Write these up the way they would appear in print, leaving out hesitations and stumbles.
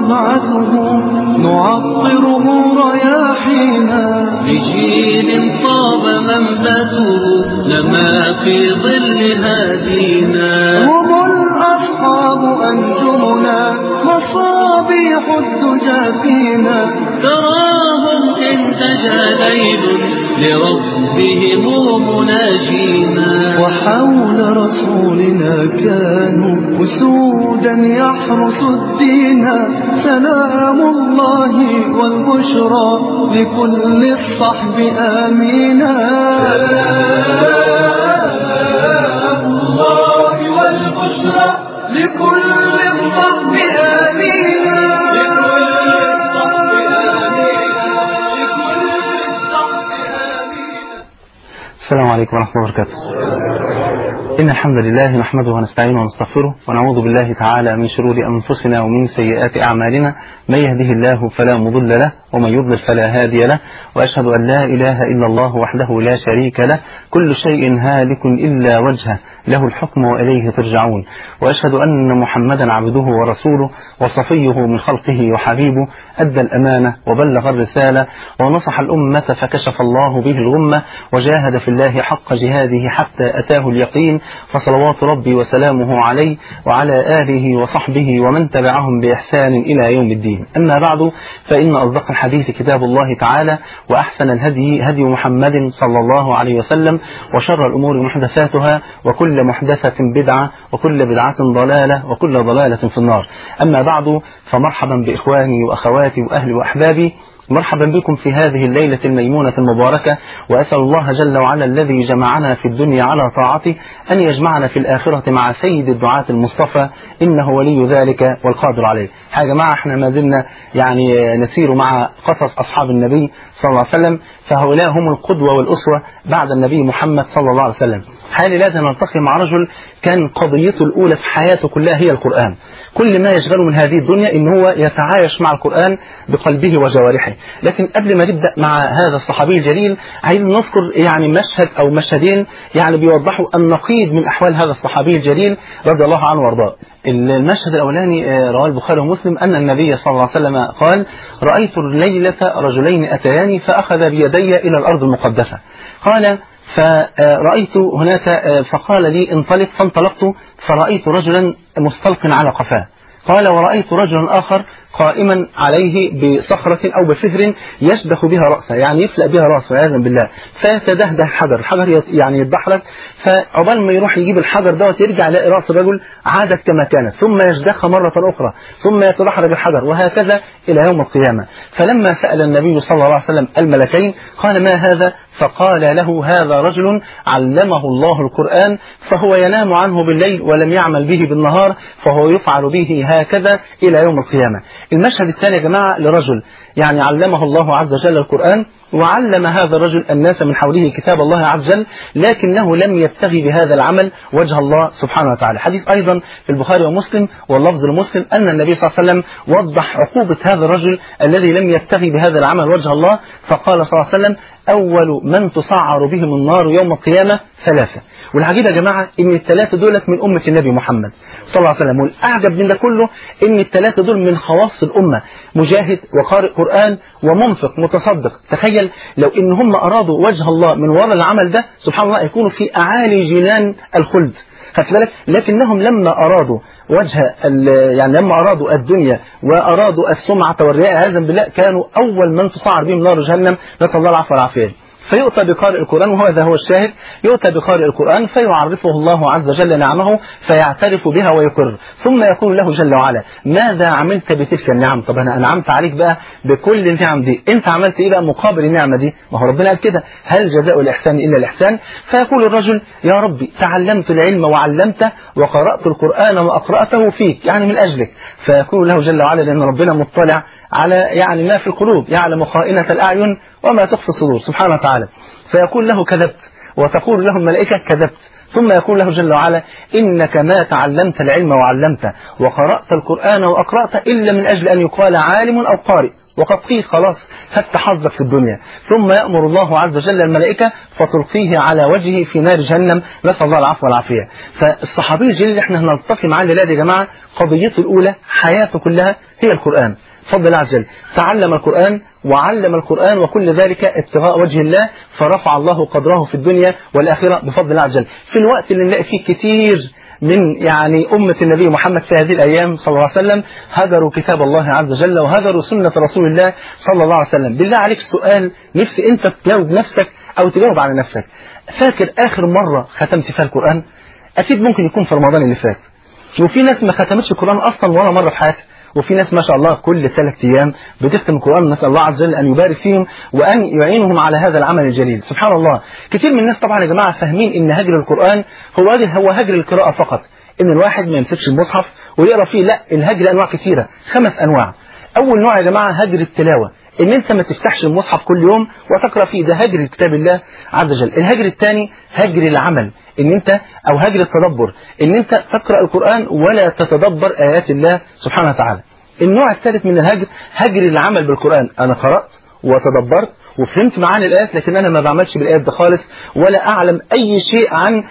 ولمعته نعطره رياحينا لجيل طاب منبته لما في ظل هادينا. هم الأصحاب أنجمنا مصابيح الدجى فينا تراهم إن تجا ليل لربهم مناجينا. وحول رسولنا كانوا أسودا يحرس الدين سلام الله والبشرى لكل الصحب آمينا. سلام الله والبشرى لكل الصحب آمينا. السلام عليكم ورحمة الله وبركاته. إن الحمد لله نحمده ونستعينه ونستغفره ونعوذ بالله تعالى من شرور أنفسنا ومن سيئات أعمالنا. من يهده الله فلا مضل له ومن يضلل فلا هادي له، وأشهد أن لا إله إلا الله وحده لا شريك له، كل شيء هالك إلا وجهه له الحكم وإليه ترجعون. وأشهد أن محمدا عبده ورسوله وصفيه من خلقه وحبيبه، أدى الأمانة وبلغ الرسالة ونصح الأمة فكشف الله به الغمة وجاهد في الله حق جهاده حتى أتاه اليقين، فصلوات ربي وسلامه عليه وعلى آله وصحبه ومن تبعهم بإحسان إلى يوم الدين. أما بعد، فإن أصدق الحديث كتاب الله تعالى، وأحسن الهدي هدي محمد صلى الله عليه وسلم، وشر الأمور محدثاتها، وكل محدثة بدعة، وكل بدعة ضلالة، وكل ضلالة في النار. أما بعد، فمرحبا بإخواني وأخواتي وأهلي وأحبابي، مرحبا بكم في هذه الليلة الميمونة المباركة، وأسأل الله جل وعلا الذي جمعنا في الدنيا على طاعته أن يجمعنا في الآخرة مع سيد الدعاة المصطفى، إنه ولي ذلك والقادر عليه. يا جماعة احنا ما زلنا يعني نسير مع قصص أصحاب النبي صلى الله عليه وسلم، فهؤلاء هم القدوة والأسوة بعد النبي محمد صلى الله عليه وسلم. حالي لازم نلتقي مع رجل كان قضيته الأولى في حياته كلها هي القرآن، كل ما يشغله من هذه الدنيا إن هو يتعايش مع القرآن بقلبه وجوارحه. لكن قبل ما نبدأ مع هذا الصحابي الجليل، عايزين نذكر يعني مشهد أو مشهدين يعني بيوضحوا النقيض من أحوال هذا الصحابي الجليل رضي الله عنه وارضاه. المشهد الأولاني رواه البخاري ومسلم أن النبي صلى الله عليه وسلم قال: رأيت الليلة رجلين أتياني فأخذ بيدي إلى الأرض المقدسة. قال: فرأيت هناك فقال لي انطلق، فانطلقت فرأيت رجلا مستلق على قفاه. قال: ورأيت رجلا آخر قائما عليه بصخرة أو بفهر يشدخ بها رأسه، يعني يفلق بها رأسه عياذا بالله، فيتدهده الحجر يعني يتدحرج، فعقبال ما يروح يجيب الحجر دوت يرجع يلاقي رأس الرجل عادت كما كانت، ثم يشدخها مرة أخرى، ثم يتدحرج الحجر، وهكذا إلى يوم القيامة. فلما سأل النبي صلى الله عليه وسلم الملكين قال: ما هذا؟ فقال له: هذا رجل علمه الله القرآن، فهو ينام عنه بالليل ولم يعمل به بالنهار، فهو يفعل به هكذا إلى يوم القيامة. المشهد الثاني يا جماعة لرجل يعني علمه الله عز وجل القرآن، وعلم هذا الرجل الناس من حوله كتاب الله عز وجل، لكنه لم يبتغي بهذا العمل وجه الله سبحانه وتعالى. حديث أيضا في البخاري ومسلم واللفظ لمسلم أن النبي صلى الله عليه وسلم وضح عقوبة هذا الرجل الذي لم يبتغي بهذا العمل وجه الله، فقال صلى الله عليه وسلم: أول من تسعر بهم النار يوم القيامة ثلاثة. والعجيب يا جماعة إن الثلاثة دولت من أمة النبي محمد صلى الله عليه وسلم، والأعجب من ده كله إن الثلاثة دول من خواص الأمة: مجاهد وقارئ قرآن ومنفق متصدق. تخيل لو إن هم أرادوا وجه الله من وراء العمل ده، سبحان الله يكونوا في أعالي جنان الخلد. خدت بالك؟ لكنهم لما أرادوا يعني لما أرادوا الدنيا وأرادوا السمعة والرياء عياذا بالله، كانوا أول من تصعر بهم نار جهنم، نسأل الله العفو والعافية. فيؤتى بقارئ القرآن، وهذا هو الشاهد، يؤتى بقارئ القرآن فيعرفه الله عز وجل نعمه فيعترف بها ويقر، ثم يقول له جل وعلا: ماذا عملت بتلك النعم؟ طب أنا أنعمت عليك بقى بكل النعم دي، أنت عملت إيه بقى مقابل النعمة دي؟ ما هو ربنا قال كده: هل جزاء الإحسان إلا الإحسان؟ فيقول الرجل: يا ربي تعلمت العلم وعلمته وقرأت القرآن وأقرأته فيك، يعني من أجلك. فيقول له جل وعلا: لأن ربنا مطلع على يعني ما في القلوب، يعلم خائنة الأعين وما تخفي الصدور سبحانه وتعالى. فيقول له: كذبت. وتقول له الملائكة: كذبت. ثم يقول له جل وعلا: إنك ما تعلمت العلم وعلمته وقرأت القرآن وأقرأت إلا من أجل أن يقال عالم أو قارئ، وقد قيل خلاص خدت حظك في الدنيا. ثم يأمر الله عز وجل الملائكة فتلقيه على وجهه في نار جهنم، نسأل الله العفو والعافية. فالصحابي الجليل اللي احنا هنلتقي معاه الليلة يا جماعة قضيته الأولى حياته كلها هي القرآن بفضل الله عز وجل. تعلم القرآن وعلم القرآن وكل ذلك ابتغاء وجه الله، فرفع الله قدره في الدنيا والآخرة بفضل الله عز وجل. في الوقت اللي نلاقي فيه كتير من يعني أمة النبي محمد في هذه الأيام صلى الله عليه وسلم هدروا كتاب الله عز وجل وهدروا سنة رسول الله صلى الله عليه وسلم. بالله عليك سؤال نفسي أنت تجاوب نفسك أو تجاوب على نفسك، فاكر آخر مرة ختمت فيها القرآن؟ أكيد ممكن يكون في رمضان اللي فات، وفي ناس ما ختمتش القرآن أصلا ولا مرة في حياتها، وفي ناس ما شاء الله كل 3 أيام بتختم القرآن. نسأل الله عز وجل أن يبارك فيهم وأن يعينهم على هذا العمل الجليل. سبحان الله، كثير من الناس طبعا يا جماعة فاهمين إن هجر القرآن هو هجر القراءة فقط، إن الواحد ما يمسكش المصحف ويقرأ فيه. لا، الهجر أنواع كثيرة، 5 أنواع. أول نوع يا جماعة هجر التلاوة، إن أنت ما تفتحش المصحف كل يوم وتقرأ فيه، ده هجر كتاب الله عز وجل. الهجر الثاني هجر العمل، إن أنت أو هجر التدبر، إن أنت تقرأ القرآن ولا تتدبر آيات الله سبحانه وتعالى. النوع الثالث من الهجر هجر العمل بالقرآن، أنا قرأت وتدبرت وفهمت معاني الآيات لكن أنا ما بعملش بالآيات ده خالص ولا أعلم أي شيء عن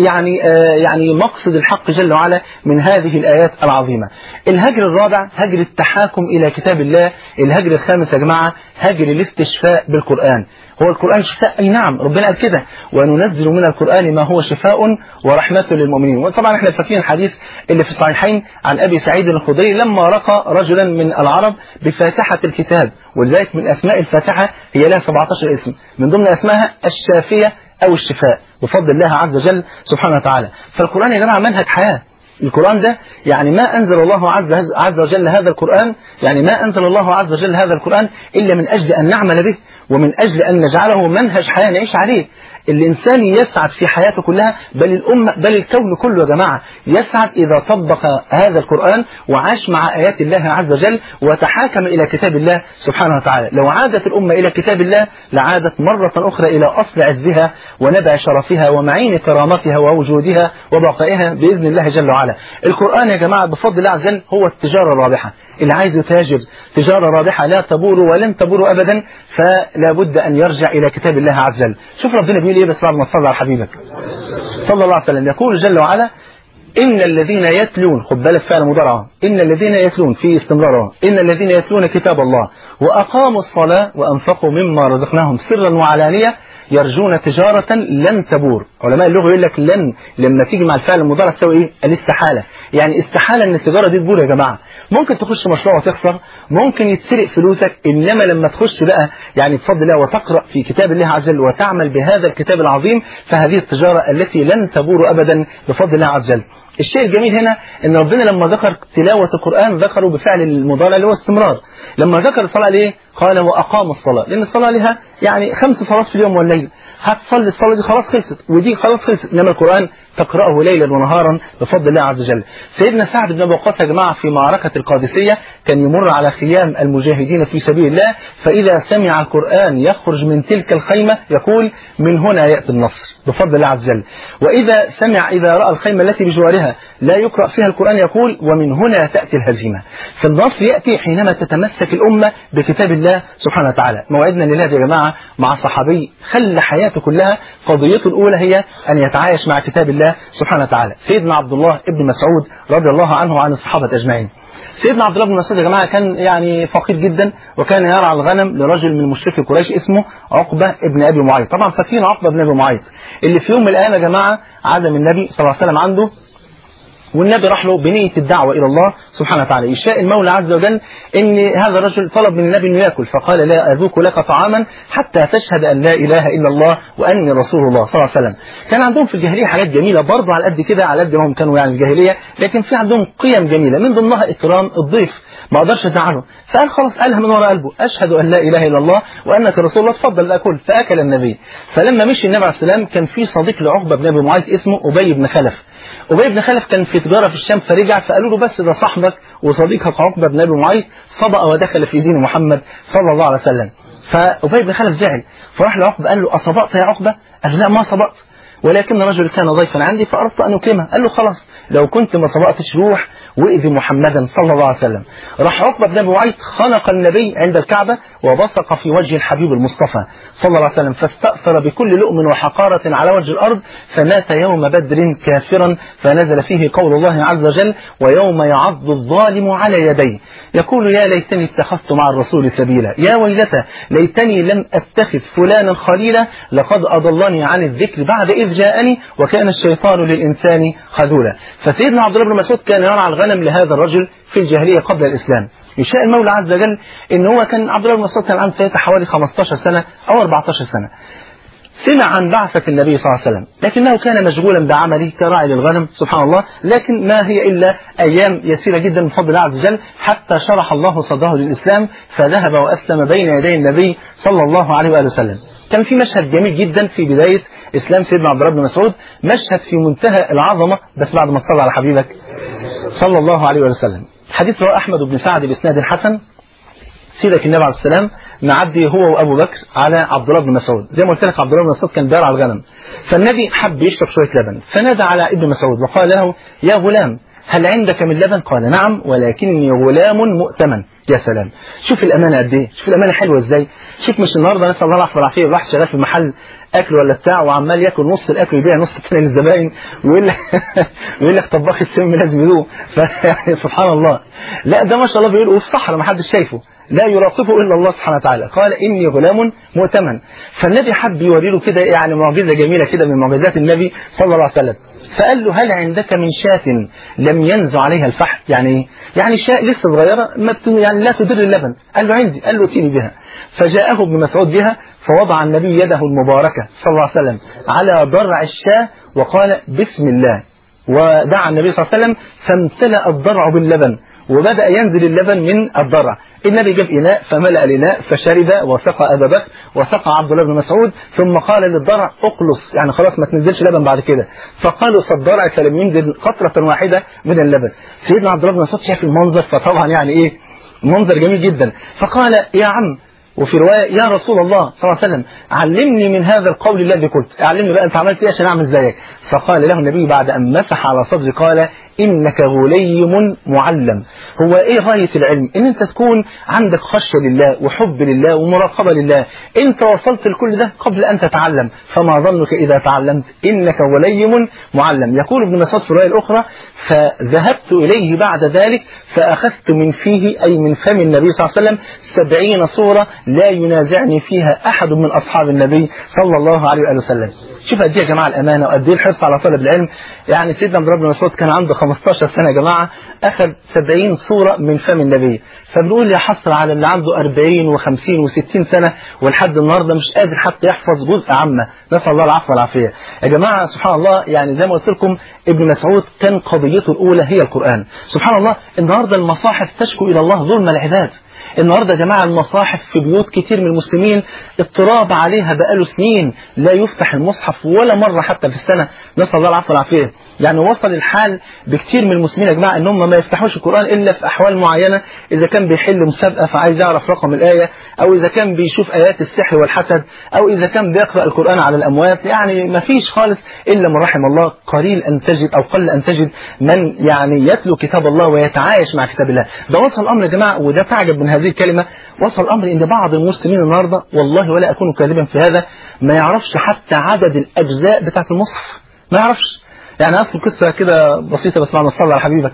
يعني مقصد الحق جل وعلا من هذه الآيات العظيمة. الهجر الرابع هجر التحاكم إلى كتاب الله. الهجر الخامس يا جماعة هجر الاستشفاء بالقرآن. هو القرآن شفاء؟ أي نعم، ربنا قال كده وننزل من القرآن ما هو شفاء ورحمة للمؤمنين. وطبعا احنا فاكرين الحديث اللي في الصحيحين عن أبي سعيد الخدري لما رقى رجلا من العرب بفاتحة الكتاب، ولذلك من أسماء الفاتحة هي لها 17 اسم، من ضمن أسمائها الشافية أو الشفاء بفضل الله عز وجل سبحانه وتعالى. فالقرآن يا جماعة منهج حياة. القرآن ده يعني ما أنزل الله عز وجل هذا القرآن، يعني ما أنزل الله عز وجل هذا القرآن إلا من أجل أن نعمل به ومن أجل أن نجعله منهج حياة نعيش عليه. الإنسان يسعد في حياته كلها، بل الأمة بل الكون كله يا جماعة يسعد إذا طبق هذا القرآن وعاش مع آيات الله عز وجل وتحاكم إلى كتاب الله سبحانه وتعالى. لو عادت الأمة إلى كتاب الله لعادت مرة أخرى إلى أصل عزها ونبع شرفها ومعين كرامتها ووجودها وبقائها بإذن الله جل وعلا. القرآن يا جماعة بفضل الله عز وجل هو التجارة الرابحة. اللي عايز يتاجر تجارة رابحة لا تبور ولن تبور أبدا فلا بد أن يرجع إلى كتاب الله عز وجل. شوف ربنا بيقول إيه بس بعد ما تصلي على حبيبك صلى الله عليه وسلم. يقول جل وعلا إن الذين يتلون، خد بالك فعل مضارع، إن الذين يتلون في استمرار، إن الذين يتلون كتاب الله وأقاموا الصلاة وأنفقوا مما رزقناهم سرا وعلانية يرجون تجارة لن تبور. علماء اللغة يقول لك لن لما تيجي مع الفعل المضارع تساوي ايه؟ الاستحالة. يعني استحالة ان التجارة دي تبور يا جماعة. ممكن تخش مشروع وتخسر، ممكن يتسرق فلوسك، انما لما تخش بقى يعني بفضل الله وتقرأ في كتاب الله عز وجل وتعمل بهذا الكتاب العظيم فهذه التجارة التي لن تبور ابدا بفضل الله عز وجل. الشيء الجميل هنا ان ربنا لما ذكر تلاوة القرآن ذكره بفعل المضارع اللي هو استمرار. لما ذكر الصلاة ليه؟ قال وأقاموا الصلاة، لأن الصلاة لها يعني 5 صلوات في اليوم والليل، هتصلي الصلاة دي خلاص خلصت ودي خلاص خلصت، إنما القرآن تقرأه ليلا ونهارا بفضل الله عز وجل. سيدنا سعد بن أبي وقاص يا جماعة في معركة القادسية كان يمر على خيام المجاهدين في سبيل الله، فإذا سمع القرآن يخرج من تلك الخيمة يقول من هنا يأتي النصر بفضل الله عز وجل. إذا رأى الخيمة التي بجوارها لا يقرأ فيها القرآن يقول ومن هنا تأتي الهزيمة. فالنصر يأتي حينما تتمسك الأمة بكتاب الله سبحانه وتعالى. موعدنا لله يا جماعة مع صحابي خلى حياته كلها قضيته الأولى هي أن يتعايش مع كتاب الله سبحانه وتعالى، سيدنا عبد الله ابن مسعود رضي الله عنه وعن الصحابة أجمعين. سيدنا عبد الله بن مسعود يا جماعة كان يعني فقير جدا وكان يرعى الغنم لرجل من مشركي قريش اسمه عقبة ابن أبي معيط. طبعا فاكرين عقبة ابن أبي معيط اللي في يوم من الأيام يا جماعة عزم النبي صلى الله عليه وسلم عنده، والنبي راح له بنية الدعوة إلى الله سبحانه وتعالى. يشاء المولى عز وجل أن هذا الرجل طلب من النبي أنه يأكل، فقال لا أذوق لك طعاما حتى تشهد أن لا إله إلا الله وأني رسول الله صلى الله عليه وسلم. كان عندهم في الجاهلية حاجات جميلة برضه على قد كده، على قد ما هم كانوا يعني الجاهلية، لكن في عندهم قيم جميلة من ضمنها إكرام الضيف، ما أقدرش أزعله، فقال خلاص قالها من وراء قلبه أشهد أن لا إله إلا الله وأنك رسول الله، تفضل أكل. فأكل النبي. فلما مشي النبي عليه السلام كان في صديق لعقبة بن أبي معيط اسمه أبي بن خلف. أبي بن خلف كان في تجارة في الشام فرجع، فقالوا له بس ده صاحبك وصديقك عقبة بن أبي معيط صبأ ودخل في دين محمد صلى الله عليه وسلم. فأبي بن خلف زعل، فراح لعقبة قال له أصبأت يا عقبة؟ قال لا ما صبأت. ولكن الرجل كان ضيفا عندي فأردت أن أكرمه. قال له خلاص لو كنت ما سبقتش روح وإذ محمدا صلى الله عليه وسلم. راح عقبة بن أبي معيط خنق النبي عند الكعبة وبصق في وجه الحبيب المصطفى صلى الله عليه وسلم، فاستأثر بكل لؤم وحقارة على وجه الأرض، فمات يوم بدر كافرا، فنزل فيه قول الله عز وجل: ويوم يعض الظالم على يديه يقول يا ليتني اتخذت مع الرسول سبيلا، يا ويلتى ليتني لم أتخذ فلانا خليلا، لقد أضلني عن الذكر بعد إذ جاءني وكان الشيطان للإنسان خذولا. فسيدنا عبد الله بن مسعود كان يرعى الغنم لهذا الرجل في الجاهلية قبل الإسلام. يشاء المولى عز وجل إن هو كان عبد الله بن مسعود كان عنده ساعتها حوالي 15 سنة أو 14 سنة. سمع عن بعثة النبي صلى الله عليه وسلم، لكنه كان مشغولا بعمله كراعي للغنم سبحان الله، لكن ما هي إلا أيام يسيرة جدا من فضل الله عز وجل حتى شرح الله صدره للإسلام، فذهب وأسلم بين يدي النبي صلى الله عليه وآله وسلم. كان في مشهد جميل جدا في بداية إسلام سيدنا عبد الله بن مسعود، مشهد في منتهى العظمة، بس بعد ما تصلى على حبيبك صلى الله عليه وآله وسلم. حديث رواه أحمد بن سعد بإسناد حسن. سيدك النبي عليه السلام معدي هو وأبو بكر على عبد الله بن مسعود، زي ما قلت لك عبد الله بن مسعود كان بيرعى الغنم، فالنبي حب يشرب شوية لبن، فنادى على ابن مسعود وقال له: يا غلام هل عندك من لبن؟ قال: نعم ولكني غلام مؤتمن. يا سلام، شوف الأمانة قد إيه، شوف الأمانة حلوة إزاي. شوف مش النهارده نسأل الله العافية والعافية راح شغال في محل أكل ولا بتاع وعمال ياكل نص الأكل ويبيع نص الثاني للزبائن ويقول لك طباخ السم لازم يدوق، فيعني سبحان الله. لا ده ما شاء الله بيقول وفي صحراء ما حدش شايفه، لا يراقبه إلا الله سبحانه وتعالى. قال: إني غلام مؤتمن. فالنبي حب يوري له كده يعني معجزة جميلة كده من معجزات النبي صلى الله عليه وسلم، فقال له: هل عندك من شاة لم ينزع عليها الفحم؟ يعني شاة لسه صغيرة يعني لا تدر اللبن. قال له: عندي. قال له: ائتني بها. فجاءه ابن مسعود بها، فوضع النبي يده المباركة صلى الله عليه وسلم على ضرع الشاة وقال: بسم الله، ودعا النبي صلى الله عليه وسلم فامتلأ الضرع باللبن وبدأ ينزل اللبن من الضرع. النبي جاب إناء فملأ الإناء فشرب وسقى أبا بكر وسقى عبد الله بن مسعود، ثم قال للضرع: اقلص، يعني خلاص ما تنزلش لبن بعد كده. فقالوا الضرع فلم ينزل قطرة واحدة من اللبن. سيدنا عبد الله بن مسعود شاف المنظر، فطبعا يعني إيه منظر جميل جدا، فقال: يا عم، وفي رواية: يا رسول الله صلى الله عليه وسلم علمني من هذا القول الذي قلت، علمني بقى أنت عملت إيه عشان أعمل زيك. فقال له النبي بعد أن مسح على صدره قال: إنك غليم معلم. هو إيه غاية العلم؟ إن أنت تكون عندك خشية لله وحب لله ومراقبة لله. أنت وصلت لكل ده قبل أن تتعلم، فما ظنك إذا تعلمت؟ إنك غليم معلم. يقول ابن مسعود في الرواية الأخرى: فذهبت إليه بعد ذلك فأخذت من فيه، أي من فم النبي صلى الله عليه وسلم، 70 صورة لا ينازعني فيها أحد من أصحاب النبي صلى الله عليه وسلم. شوف قد ايه يا جماعه الامانه وقد ايه الحرص على طلب العلم. يعني سيدنا عبد الله بن مسعود كان عنده 15 سنه يا جماعه، اخذ 70 صوره من فم النبي. فبنقول يا حسره على اللي عنده 40 و50 و60 سنه ولحد النهارده مش قادر حتى يحفظ جزء عامه، نسال الله العفو والعافيه. يا جماعه سبحان الله، يعني زي ما قلت لكم ابن مسعود كان قضيته الاولى هي القران. سبحان الله، النهارده المصاحف تشكو الى الله ظلم العباد. النهارده يا جماعه المصاحف في بيوت كتير من المسلمين اضطراب عليها بقاله سنين، لا يفتح المصحف ولا مره حتى في السنه، نسال الله العفو والعافيه. يعني وصل الحال بكتير من المسلمين يا جماعه ان هم ما يفتحوش القران الا في احوال معينه، اذا كان بيحل مسابقه فعايز يعرف رقم الايه، او اذا كان بيشوف ايات السحر والحسد، او اذا كان بيقرا القران على الاموات. يعني ما فيش خالص الا من رحم الله، قليل ان تجد او قل ان تجد من يعني يتلو كتاب الله ويتعايش مع كتاب الله. ده وصل الامر يا جماعه، وده تعجب من هذه الكلمة، وصل الأمر إن بعض المسلمين النهاردة والله ولا أكون كاذبا في هذا ما يعرفش حتى عدد الأجزاء بتاعة المصحف، ما يعرفش. يعني أذكر قصة كده بسيطة بس معنا، صلى على حبيبك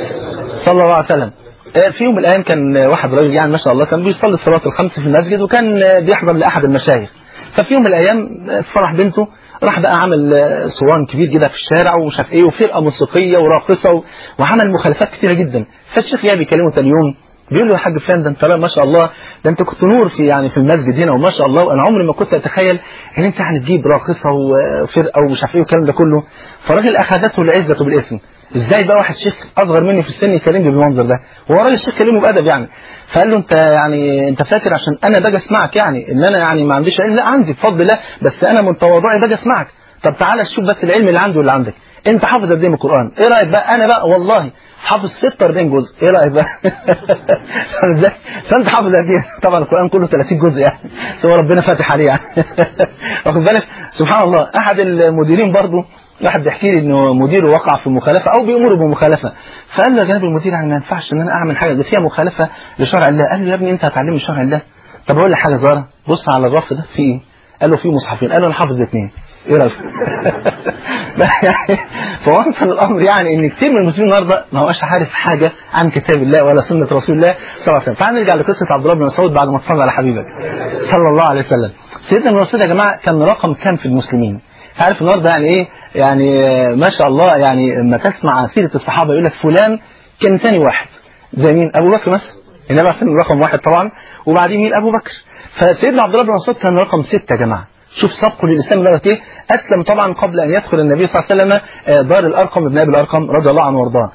صلى الله عليه وسلم. في يوم من الأيام كان واحد راجل يعني ما شاء الله كان بيصلي الصلاة الخمس في المسجد، وكان بيحضر لأحد المشايخ. ففي يوم من الأيام فرح بنته، راح بقى عمل صوان كبير كده في الشارع ومش عارف ايه، وفرقه موسيقيه وراقصه وعمل مخالفات كتيره جدا. فالشيخ جاي بيكلمه ثاني يوم بيقول له: يا حاج فلان، ده انت ما شاء الله، ده انت كنت نور في يعني في المسجد هنا وما شاء الله، وانا عمري ما كنت اتخيل ان انت يعني تجيب راقصه وفرقه ومش عارف ايه والكلام ده كله. فالراجل اخذته العزه بالاثم. ازاي بقى واحد شيخ اصغر مني في السن يكلمني بالمنظر ده؟ هو راجل الشيخ كلمه بادب يعني. فقال له: انت يعني انت فاكر عشان انا باجي اسمعك يعني ان انا يعني ما عنديش علم؟ لا عندي بفضل الله، بس انا من تواضعي باجي اسمعك. طب تعالى شوف بس العلم اللي عنده واللي عندك، انت حافظ قد ايه من القران؟ ايه رايك بقى؟ انا بقى والله حافظ 46 جزء، ايه رايك بقى؟ ازاي؟ فانت حافظ قد ايه؟ طبعا القران كله 30 جزء يعني، سوى ربنا فاتح عليه يعني. واخد بالك؟ سبحان الله. احد المديرين برضه واحد بيحكي لي انه مديره وقع في مخالفه او بيامره بمخالفه، فقال له يا جناب المدير يعني ما ينفعش ان انا اعمل حاجه دي فيها مخالفه لشرع الله. قال له يا ابني انت هتعلمني شرع الله؟ طب اقول لك حاجه صغيره، بص على الرف ده في ايه؟ قال له في مصحفين. قال له انا حافظ الاثنين، ايه رايك؟ فوصل الامر يعني ان كثير من المسلمين النهارده ما هوش عارف حاجه عن كتاب الله ولا سنه رسول الله صلى الله عليه وسلم. تعال نرجع لقصه عبد الله بن مسعود بعد ما اتفرج على حبيبك صلى الله عليه وسلم. سيدنا الرسول يا جماعه كان رقم كام في المسلمين؟ عارف النهارده يعني ايه؟ يعني ما شاء الله، يعني لما تسمع سيره الصحابه يقول لك فلان كان ثاني واحد، زي مين؟ ابو بكر مثلا، النبي عليه الصلاه رقم واحد طبعا، وبعدين مين؟ ابو بكر. فسيدنا عبد الله بن مسعود كان رقم 6 يا جماعه. شوف سبقه للاسلام لغايه ايه؟ اسلم طبعا قبل ان يدخل النبي صلى الله عليه وسلم دار الارقم ابن ابي الارقم رضي الله عنه وارضاه،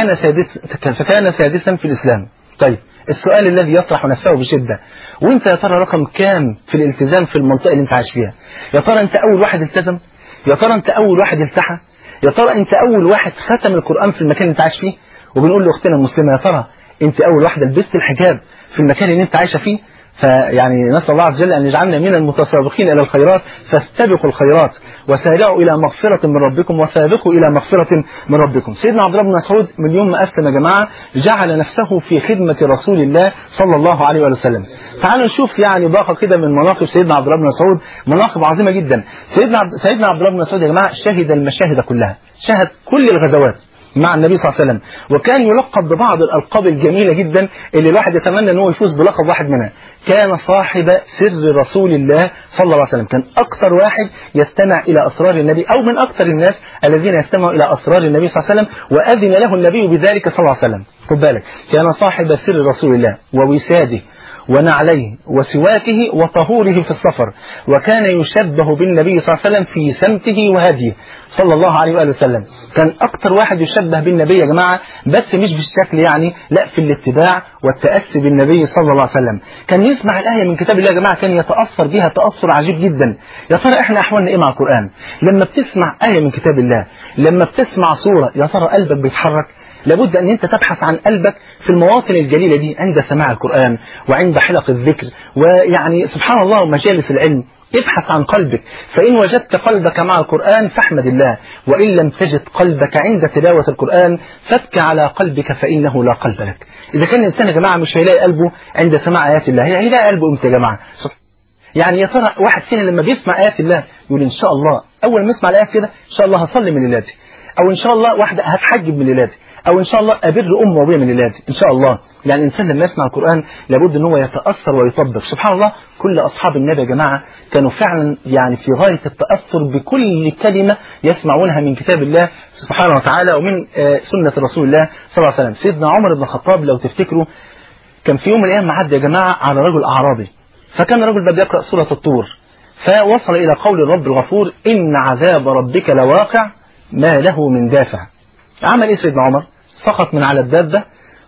فكان سادسا في الاسلام. طيب السؤال الذي يطرح نفسه بشده، وانت يا ترى رقم كام في الالتزام في المنطقه اللي انت عايش فيها؟ يا ترى انت اول واحد التزم؟ يا ترى انت اول واحد التحى؟ يا ترى انت اول واحد ختم القران في المكان اللي انت عايش فيه؟ وبنقول لاختنا المسلمه يا ترى انت اول واحده لبست الحجاب في المكان اللي انت عايشه فيه؟ فيعني نسأل الله عز وجل أن يجعلنا من المتسابقين إلى الخيرات، فاستبقوا الخيرات وسارعوا إلى مغفرة من ربكم وسابقوا إلى مغفرة من ربكم. سيدنا عبد الله بن مسعود من يوم ما أسلم يا جماعة جعل نفسه في خدمة رسول الله صلى الله عليه وسلم. تعالوا نشوف يعني باقة كده من مناقب سيدنا عبد الله بن مسعود، مناقب عظيمة جدا. سيدنا عبد الله بن مسعود يا جماعة شهد المشاهد كلها، شهد كل الغزوات مع النبي صلى الله عليه وسلم، وكان يلقب ببعض الألقاب الجميلة جدا اللي الواحد يتمنى أنه يفوز بلقب واحد منها. كان صاحب سر رسول الله صلى الله عليه وسلم، كان أكثر واحد يستمع إلى أسرار النبي، أو من أكثر الناس الذين يستمعوا إلى أسرار النبي صلى الله عليه وسلم، وأذن له النبي بذلك صلى الله عليه وسلم. خد بالك، كان صاحب سر رسول الله ووساده ونعليه وسواكه وطهوره في السفر، وكان يشبه بالنبي صلى الله عليه وسلم في سمته وهديه صلى الله عليه وآله وسلم. كان أكتر واحد يشبه بالنبي يا جماعة، بس مش بالشكل يعني، لا في الاتباع والتأسي بالنبي صلى الله عليه وسلم. كان يسمع الآية من كتاب الله يا جماعة كان يتأثر بها تأثر عجيب جدا. يا ترى احنا أحوالنا إيه مع القرآن؟ لما بتسمع آية من كتاب الله، لما بتسمع سورة، يا ترى قلبك بيتحرك؟ لابد أن أنت تبحث عن قلبك في المواطن الجليلة دي عند سماع القرآن وعند حلق الذكر ويعني سبحان الله ومجالس العلم. ابحث عن قلبك، فإن وجدت قلبك مع القرآن فاحمد الله، وإن لم تجد قلبك عند تلاوة القرآن فابك على قلبك فإنه لا قلب لك. إذا كان الإنسان يا جماعة مش هيلاقي قلبه عند سماع آيات الله، هيلاقي قلبه إمتى يا جماعة؟ يعني يا ترى واحد فينا لما بيسمع آيات الله يقول إن شاء الله أول ما يسمع الآيات كده إن شاء الله هصلي من ليلاتي، أو إن شاء الله واحدة هتحجب من ليلاتي، أو إن شاء الله أبر أم وأبويا من ليلاتي إن شاء الله. يعني الإنسان لما يسمع القرآن لابد أن هو يتأثر ويطبق. سبحان الله، كل أصحاب النبي يا جماعة كانوا فعلا يعني في غاية التأثر بكل كلمة يسمعونها من كتاب الله سبحانه وتعالى ومن سنة رسول الله صلى الله عليه وسلم. سيدنا عمر بن الخطاب لو تفتكروا كان في يوم من الأيام معدي يا جماعة على رجل أعرابي، فكان الرجل بدأ يقرأ سورة الطور، فوصل إلى قول الرب الغفور إن عذاب ربك لواقع ما له من دافع. عمل إيه سيدنا عمر؟ سقط من على الدابة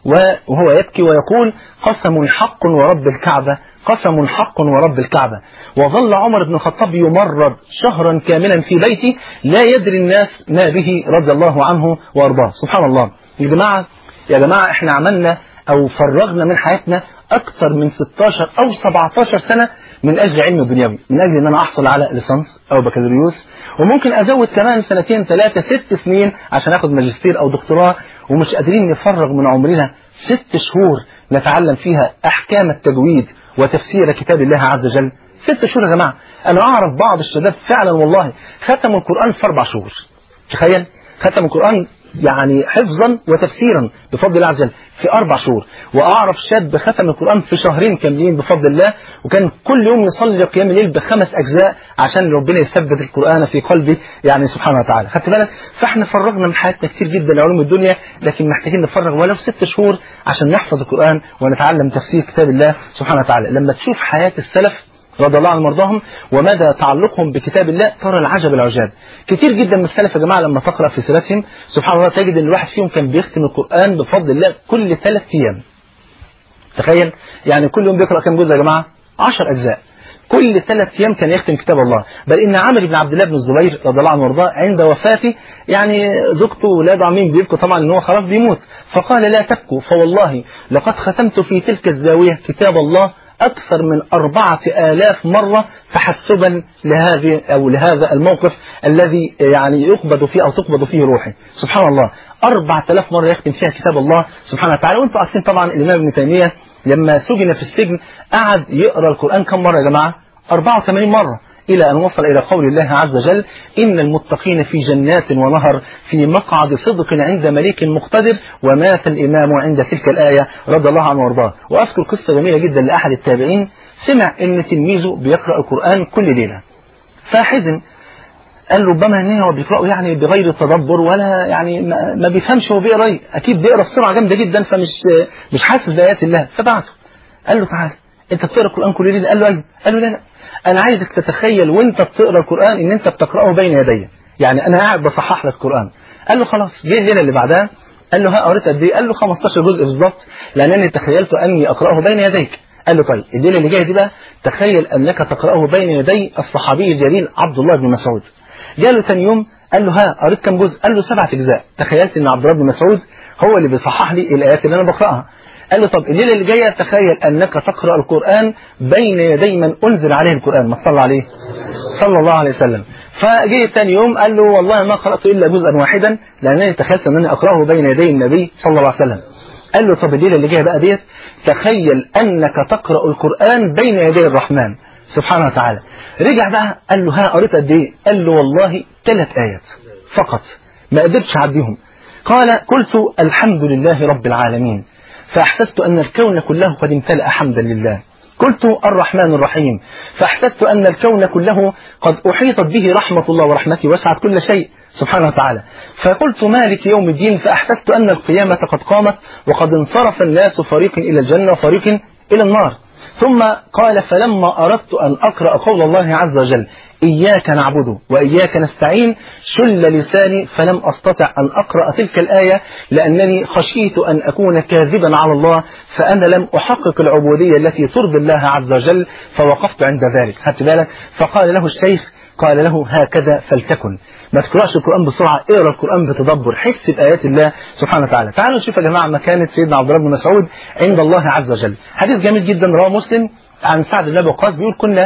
وهو يبكي ويقول قسم حق ورب الكعبة، قسم حق ورب الكعبة. وظل عمر بن الخطاب يمرض شهرا كاملا في بيته لا يدري الناس ما به رضي الله عنه وارضاه. سبحان الله. يا جماعة احنا عملنا أو فرغنا من حياتنا أكثر من 16 أو 17 سنة من أجل علم الدنيوي، من أجل أن أنا أحصل على ليسانس أو بكالوريوس، وممكن أزود كمان 2 3 6 سنين عشان أخذ ماجستير أو دكتوراه، ومش قادرين نفرغ من عمرنا 6 شهور نتعلم فيها أحكام التجويد وتفسير كتاب الله عز وجل. 6 شهور يا جماعة. أنا أعرف بعض الشباب فعلا والله ختموا القرآن في 4 شهور. تخيل، ختموا القرآن يعني حفظا وتفسيرا بفضل الله عز وجل في 4 شهور. وأعرف شاب ختم القرآن في 2 شهرين كاملين بفضل الله، وكان كل يوم يصلي قيام الليل ب5 أجزاء عشان ربنا يثبت القرآن في قلبي يعني سبحانه وتعالى. خدت بالك؟ فاحنا فرغنا من حياتنا كتير جدا لعلوم الدنيا، لكن محتاجين نفرغ ولو 6 شهور عشان نحفظ القرآن ونتعلم تفسير كتاب الله سبحانه وتعالى. لما تشوف حياة السلف رضي الله عنهم وارضاهم ومدى تعلقهم بكتاب الله ترى العجب العجاب. كتير جدا من السلف يا جماعة لما تقرأ في سيرتهم سبحان الله تجد ان الواحد فيهم كان بيختم القرآن بفضل الله كل 3 أيام. تخيل، يعني كل يوم بيقرأ كم جزء يا جماعة؟ 10 أجزاء. كل 3 أيام كان يختم كتاب الله. بل إن عامر بن عبد الله بن الزبير رضي الله عنه وارضاه عند وفاته يعني زوجته وولاده عاملين بيبكوا طبعا إن هو خلاص بيموت، فقال لا تبكوا فوالله لقد ختمت في تلك الزاوية كتاب الله أكثر من 4000 مرة تحسبا لهذا الموقف الذي يعني يقبض فيه أو تقبض فيه روحي. سبحان الله 4000 مرة يختم فيها كتاب الله سبحانه وتعالى. وانتم عارفين طبعا الإمام ابن تيمية لما سجن في السجن قعد يقرأ القرآن كم مرة يا جماعة؟ 84 مرة، إلى أن وصل إلى قول الله عز وجل إن المتقين في جنات ونهر في مقعد صدق عند مليك مقتدر. ومات الإمام عند تلك الآية رضي الله عنه وارضاه. وأذكر قصة جميلة جدا لأحد التابعين سمع إن تلميذه بيقرأ القرآن كل ليلة فحزن، قال ربما إنه هو بيقرأه يعني بغير تدبر ولا يعني ما بيفهمش هو بيقرأ، أكيد بيقرأ بسرعة جامدة جدا فمش حاسس بآيات الله. فبعته قال له تعال أنت بتقرأ القرآن كل ليلة؟ قال له أيوه. قال له لا أنا عايزك تتخيل وأنت بتقرأ القرآن إن أنت بتقرأه بين يدي، يعني أنا قاعد بصحح لك القرآن. قال له خلاص. جه الليلة اللي بعدها قال له ها قريت قد إيه؟ قال له 15 جزء بالظبط لأنني تخيلت أني أقرأه بين يديك. قال له طيب الليلة اللي جاية دي بقى تخيل أنك تقرأه بين يدي الصحابي الجليل عبد الله بن مسعود. جاء له ثاني يوم قال له ها قريت كم جزء؟ قال له 7 أجزاء. تخيلت أن عبد الله بن مسعود هو اللي بيصحح لي الآيات اللي أنا بقرأها. قال له طب الليلة اللي جاية تخيل أنك تقرأ القرآن بين يدي من أنزل عليه القرآن، ما تصلى عليه صلى الله عليه وسلم. فجاء ثاني يوم قال له والله ما قرأت إلا جزءا واحدا لأنني تخيلت أنني أقرأه بين يدي النبي صلى الله عليه وسلم. قال له طب الليلة اللي جاية بقى ديت تخيل أنك تقرأ القرآن بين يدي الرحمن سبحانه وتعالى. رجع بقى قال له ها قريت قد إيه؟ قال له والله 3 آيات فقط ما قدرتش أعديهم. قال قلت الحمد لله رب العالمين فأحسست أن الكون كله قد امتلأ حمدا لله. قلت الرحمن الرحيم فأحسست أن الكون كله قد أحيطت به رحمة الله ورحمته وسعت كل شيء سبحانه وتعالى. فقلت مالك يوم الدين فأحسست أن القيامة قد قامت وقد انصرف الناس فريق إلى الجنة وفريق إلى النار. ثم قال فلما أردت أن أقرأ قول الله عز وجل إياك نعبد وإياك نستعين شل لساني فلم أستطع أن أقرأ تلك الآية لأنني خشيت أن أكون كاذبا على الله فأنا لم أحقق العبودية التي ترضي الله عز وجل فوقفت عند ذلك. خدت بالك؟ فقال له الشيخ قال له هكذا فلتكن، ما تقرأش القرآن بسرعة، اقرأ القرآن بتدبر، حس بآيات الله سبحانه وتعالى. تعالوا نشوف يا جماعة مكانة سيدنا عبد الله بن مسعود عند الله عز وجل. حديث جميل جدا رواه مسلم عن سعد بن أبي وقاص بيقول كنا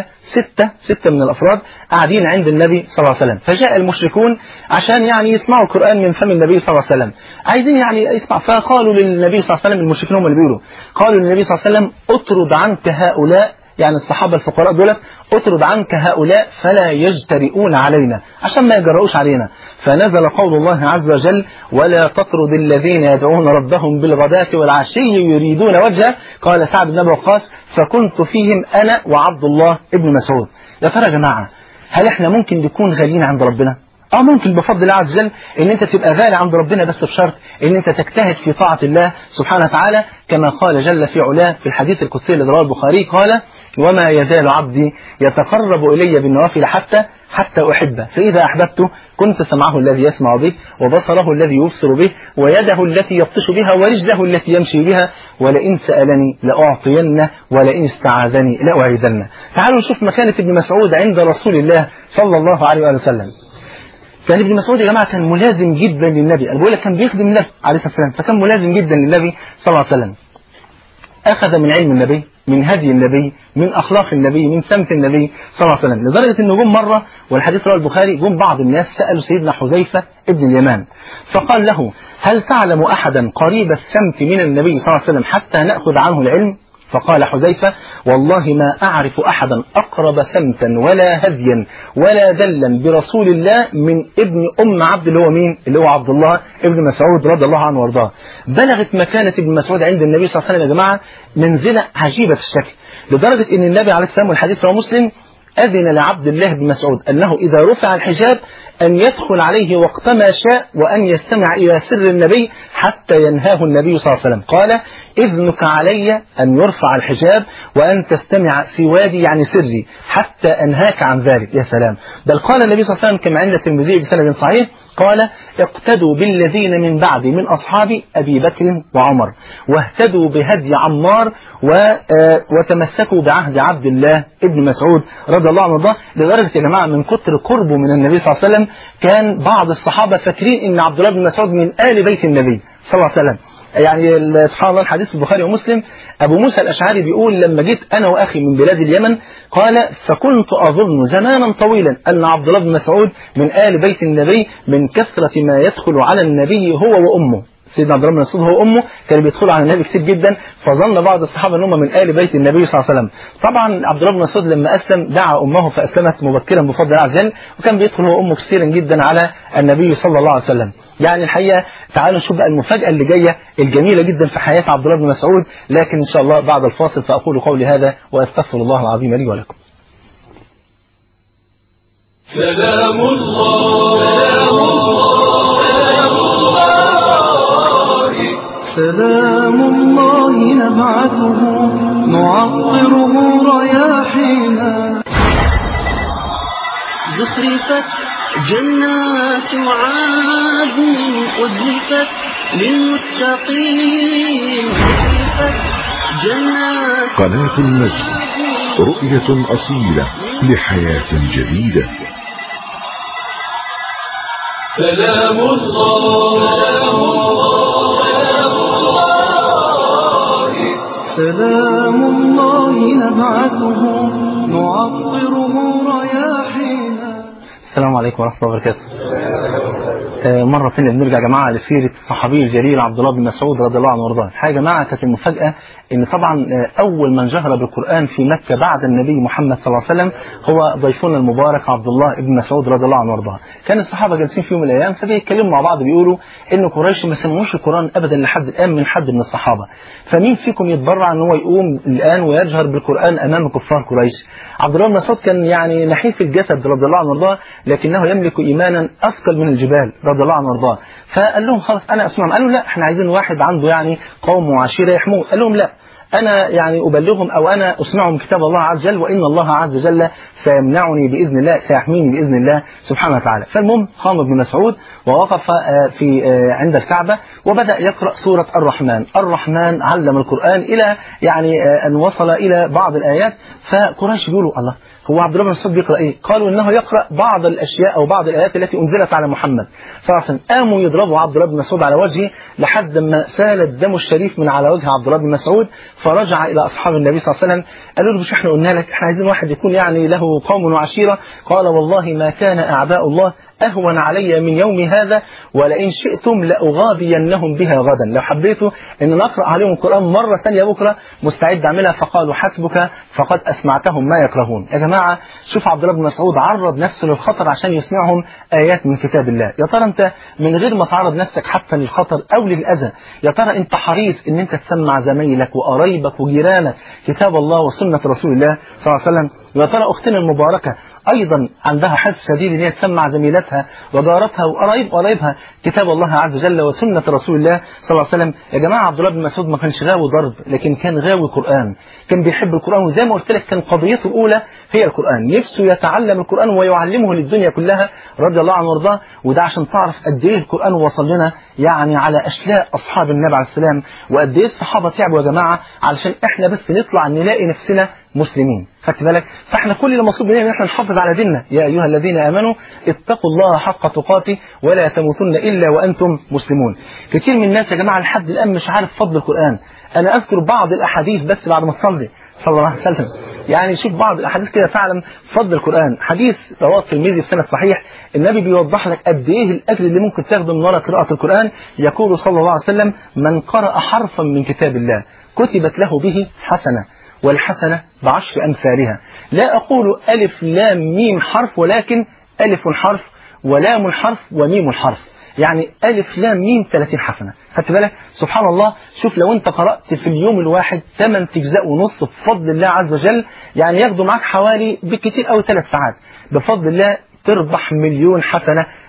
6 من الأفراد قاعدين عند النبي صلى الله عليه وسلم فجاء المشركون عشان يعني يسمعوا القرآن من فم النبي صلى الله عليه وسلم، عايزين يعني يسمع. فقالوا للنبي صلى الله عليه وسلم المشركين هم اللي بيقولوا قالوا للنبي صلى الله عليه وسلم اطرد عنك هؤلاء يعني الصحابة الفقراء دولت اطرد عنك هؤلاء فلا يجترئون علينا عشان ما يجرؤوش علينا. فنزل قول الله عز وجل ولا تطرد الذين يدعون ربهم بالغداة والعشي يريدون وجهه. قال سعد بن أبي وقاص فكنت فيهم أنا وعبد الله ابن مسعود. يا ترى يا جماعة هل احنا ممكن نكون غاليين عند ربنا؟ ممكن بفضل الله عز وجل ان انت تبقى غالي عند ربنا بس بشرط ان انت تجتهد في طاعة الله سبحانه وتعالى كما قال جل في علاه في الحديث القدسي الذي رواه البخاري قال وما يزال عبدي يتقرب إلي بالنوافل حتى أحبه فإذا أحببته كنت سمعه الذي يسمع به وبصره الذي يبصر به ويده التي يبطش بها ورجله التي يمشي بها ولئن سألني لأعطينه ولئن استعاذني لأعيذنه. تعالوا نشوف مكانة ابن مسعود عند رسول الله صلى الله عليه وسلم. كان ابن مسعود يا جماعة كان ملازم جدا للنبي، أنا بقول لك كان بيخدم النبي عليه الصلاة والسلام فكان ملازم جدا للنبي صلى الله عليه وسلم. أخذ من علم النبي من هدي النبي من أخلاق النبي من سمت النبي صلى الله عليه وسلم لدرجة أنه جم مرة والحديث رواه البخاري جم بعض الناس سألوا سيدنا حذيفة ابن اليمان فقال له هل تعلم أحدا قريب السمت من النبي صلى الله عليه وسلم حتى نأخذ عنه العلم؟ فقال حذيفة والله ما أعرف أحدا أقرب سمتا ولا هديا ولا دلا برسول الله من ابن أم عبد اللي هو مين؟ اللي هو عبد الله ابن مسعود رضي الله عنه وارضاه. بلغت مكانة ابن مسعود عند النبي صلى الله عليه وسلم يا جماعة منزلة عجيبة الشكل لدرجة أن النبي عليه السلام والحديث رواه مسلم أذن لعبد الله بن مسعود أنه إذا رفع الحجاب أن يدخل عليه وقتما شاء وأن يستمع إلى سر النبي حتى ينهاه النبي صلى الله عليه وسلم. قال إذنك علي أن يرفع الحجاب وأن تستمع سوادي يعني سري حتى أنهاك عن ذلك. يا سلام. بل قال النبي صلى الله عليه وسلم كما عند الترمذي بسند صحيح قال اقتدوا بالذين من بعد من أصحاب أبي بكر وعمر واهتدوا بهدي عمار وتمسكوا بعهد عبد الله ابن مسعود رضي الله عنه. لدرجة يا جماعة من كتر قربه من النبي صلى الله عليه وسلم كان بعض الصحابة فاكرين ان عبد الله بن مسعود من آل بيت النبي صلى الله عليه وسلم. يعني سبحان الله الحديث في البخاري ومسلم أبو موسى الأشعري بيقول لما جيت أنا وأخي من بلاد اليمن قال فكنت أظن زمانا طويلا أن عبد الله بن مسعود من آل بيت النبي من كثرة ما يدخل على النبي هو وأمه. سيدنا عبد الله بن مسعود هو أمه كانوا بيدخلوا على النبي كتير جدا فظن بعض الصحابة أنهم من آل بيت النبي صلى الله عليه وسلم. طبعا عبد الله بن مسعود لما أسلم دعا أمه فأسلمت مبكرا بفضل الله عز وجل وكان بيدخل هو أمه كثيرا جدا على النبي صلى الله عليه وسلم. يعني الحقيقة تعالوا نشوف بقى المفاجأة اللي جاية الجميلة جدا في حياة عبد الله بن مسعود، لكن إن شاء الله بعد الفاصل فأقول قولي هذا وأستغفر الله العظيم لي ولكم. سلام الله سلام الله سلام الله نبعثه نعطره رياحينا زخرفت جنات عدن أزلفت للمتقين زخرفت جنات. قناة النجم رؤية أصيلة لحياة جديدة. سلام الله سلام الله نبعثه نعطره رياحينا. السلام عليكم ورحمة الله وبركاته. مرة ثانية بنرجع يا جماعة لسيرة الصحابي الجليل عبد الله بن مسعود رضي الله عنه وارضاه. الحقيقة يا جماعة كانت المفاجأة ان طبعا اول من جهر بالقرآن في مكة بعد النبي محمد صلى الله عليه وسلم هو ضيفنا المبارك عبد الله بن مسعود رضي الله عنه وارضاه. كان الصحابة جالسين في يوم من الايام فبيتكلموا مع بعض بيقولوا ان قريش ما سمعوش القرآن ابدا لحد الان من حد من الصحابة، فمين فيكم يتبرع ان هو يقوم الان ويجهر بالقرآن امام كفار قريش؟ عبد الله بن مسعود كان يعني نحيف الجسد رضي الله عنه وارضاه لكنه يملك ايمانا اثقل من الجبال رضي الله عنه وارضاه. فقال لهم خلاص انا اسمعهم. قالوا لا احنا عايزين واحد عنده يعني قوم وعشيرة يحموه. قال لهم لا أنا يعني أبلغهم أو أنا أسمعهم كتاب الله عز وجل وإن الله عز وجل سيمنعني بإذن الله سيحميني بإذن الله سبحانه وتعالى. فالمهم قام ابن مسعود ووقف في عند الكعبة وبدأ يقرأ سورة الرحمن. الرحمن علم القرآن إلى يعني أن وصل إلى بعض الآيات. فقريش بيقولوا الله هو عبد الله بن مسعود بيقرأ إيه؟ قالوا إنه يقرأ بعض الأشياء أو بعض الآيات التي أنزلت على محمد صلى الله عليه وسلم. قاموا يضربوا عبد الله بن مسعود على وجهه لحد ما سال الدم الشريف من على وجه عبد الله بن مسعود. فرجع إلى أصحاب النبي صلى الله عليه وسلم قالوا له مش احنا قلنا لك احنا عايزين واحد يكون يعني له قوم وعشيرة؟ قال والله ما كان أعداء الله أهون علي من يوم هذا ولئن شئتم لأغابينهم بها غدا. لو حبيتوا أن نقرأ عليهم القرآن مرة ثانية بكرة مستعد أعملها. فقالوا حسبك فقد أسمعتهم ما يكرهون. يا جماعة شوف عبد الله بن مسعود عرض نفسه للخطر عشان يسمعهم آيات من كتاب الله. يا ترى أنت من غير ما تعرض نفسك حتى للخطر أو للأذى يا ترى أنت حريص أن أنت تسمع زميلك وقرايبك وجيرانك كتاب الله وسنة رسول الله صلى الله عليه وسلم؟ يا ترى أختنا المباركة أيضا عندها حرص شديد أن هي تسمع زميلتها وجارتها وقرايبها كتاب الله عز وجل وسنة رسول الله صلى الله عليه وسلم؟ يا جماعة عبد الله بن مسعود ما كانش غاوي ضرب لكن كان غاوي قرآن، كان بيحب القرآن وزي ما قلت لك كان قضيته الأولى هي القرآن، نفسه يتعلم القرآن ويعلمه للدنيا كلها رضي الله عنه وارضاه. وده عشان تعرف قد ايه القرآن وصل لنا يعني على أشلاء أصحاب النبي عليه السلام وقد ايه الصحابة تعبوا يا جماعة علشان احنا بس نطلع نلاقي نفسنا مسلمين. خدت بالك؟ فاحنا كل اللي مطلوب مننا ان احنا نحافظ على ديننا. يا ايها الذين امنوا اتقوا الله حق تقاته ولا تموتن الا وانتم مسلمون. كثير من الناس يا جماعه لحد الان مش عارف فضل القرآن. انا اذكر بعض الاحاديث بس بعد ما تصلي صلى الله عليه وسلم، يعني شوف بعض الاحاديث كده فعلا فضل القرآن. حديث رواه الترمذي في سند صحيح النبي بيوضح لك قد ايه الاجر اللي ممكن تاخده من وراء قراءه القرآن. يقول صلى الله عليه وسلم من قرأ حرفا من كتاب الله كتبت له به حسنة والحسنة ب10 أمثالها. لا أقول ألف لام ميم حرف ولكن ألف حرف ولام حرف وميم حرف، يعني ألف لام ميم 30 حسنة. خدت بالك؟ سبحان الله. شوف لو أنت قرأت في اليوم الواحد 8 أجزاء ونص بفضل الله عز وجل يعني ياخدوا معك حوالي بالكثير أو 3 ساعات بفضل الله تربح 1,000,000 حسنة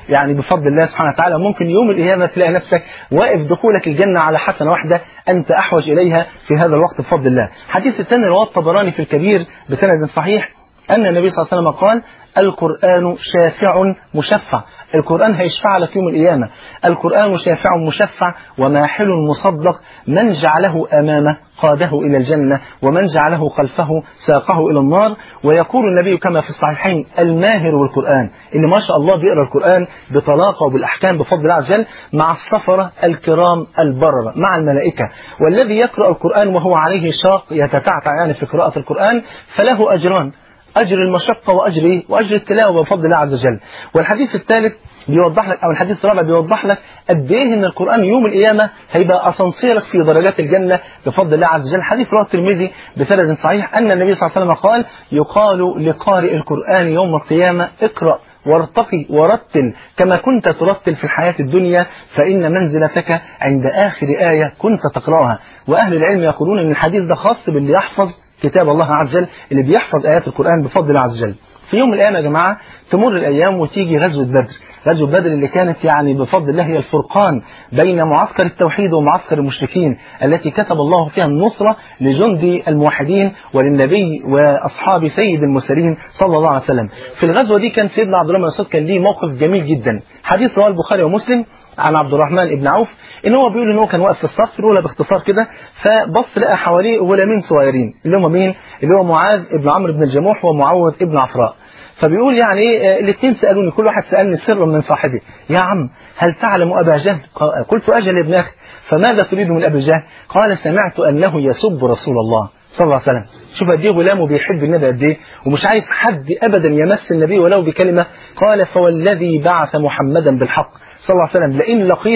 يعني بفضل الله سبحانه وتعالى ممكن يوم القيامة تلاقي نفسك واقف دخولك الجنة على حسنة واحدة أنت أحوج إليها في هذا الوقت بفضل الله. حديث الثاني رواه الطبراني في الكبير بسند صحيح أن النبي صلى الله عليه وسلم قال القرآن شافع مشفع. القرآن هيشفع لك يوم القيامة. القرآن شافع مشفع وماحل مصدق، من جعله أمامه قاده إلى الجنة ومن جعله خلفه ساقه إلى النار. ويقول النبي كما في الصحيحين الماهر بالقرآن اللي ما شاء الله بيقرأ القرآن بطلاقة وبالأحكام بفضل الله عز وجل مع السفرة الكرام البررة مع الملائكة. والذي يقرأ القرآن وهو عليه شاق يتتعتع يعني في قراءة القرآن فله أجران، أجر المشقة وأجر التلاوة بفضل الله عز وجل. والحديث الثالث بيوضح لك، أو الحديث الرابع بيوضح لك قد إيه إن القرآن يوم القيامة هيبقى أسانسيرك في درجات الجنة بفضل الله عز وجل. حديث رواه الترمذي بسند صحيح أن النبي صلى الله عليه وسلم قال يقال لقارئ القرآن يوم القيامة اقرأ وارتقي ورتل كما كنت ترتل في الحياة الدنيا فإن منزلتك عند آخر آية كنت تقرأها. وأهل العلم يقولون أن الحديث ده خاص باللي يحفظ كتاب الله عز وجل، اللي بيحفظ آيات القرآن بفضل الله عز وجل. في يوم من الأيام يا جماعة تمر الأيام وتيجي غزوة بدر. غزوة بدر اللي كانت يعني بفضل الله هي الفرقان بين معسكر التوحيد ومعسكر المشركين، التي كتب الله فيها النصرة لجند الموحدين وللنبي وأصحاب سيد المرسلين صلى الله عليه وسلم. في الغزوة دي كان سيدنا عبد الله بن مسعود كان ليه موقف جميل جدا. حديث رواه البخاري ومسلم عن عبد الرحمن بن عوف ان هو بيقول ان هو كان واقف في الصف الاولى باختصار كده، فبص لقى حواليه غلامين صغيرين اللي هم مين؟ اللي هو معاذ بن عمرو بن الجموح ومعوذ بن عفراء. فبيقول يعني ايه الاثنين سالوني، كل واحد سالني سرا من صاحبه، يا عم هل تعلم ابا جهل؟ قلت اجل يا ابن اخي، فماذا تريد من ابي جهل؟ قال سمعت انه يسب رسول الله صلى الله عليه وسلم. شوف قد ايه غلامه بيحب النبي قد ايه ومش عايز حد ابدا يمس النبي ولو بكلمه. قال فوالذي بعث محمدا بالحق صلى الله عليه وسلم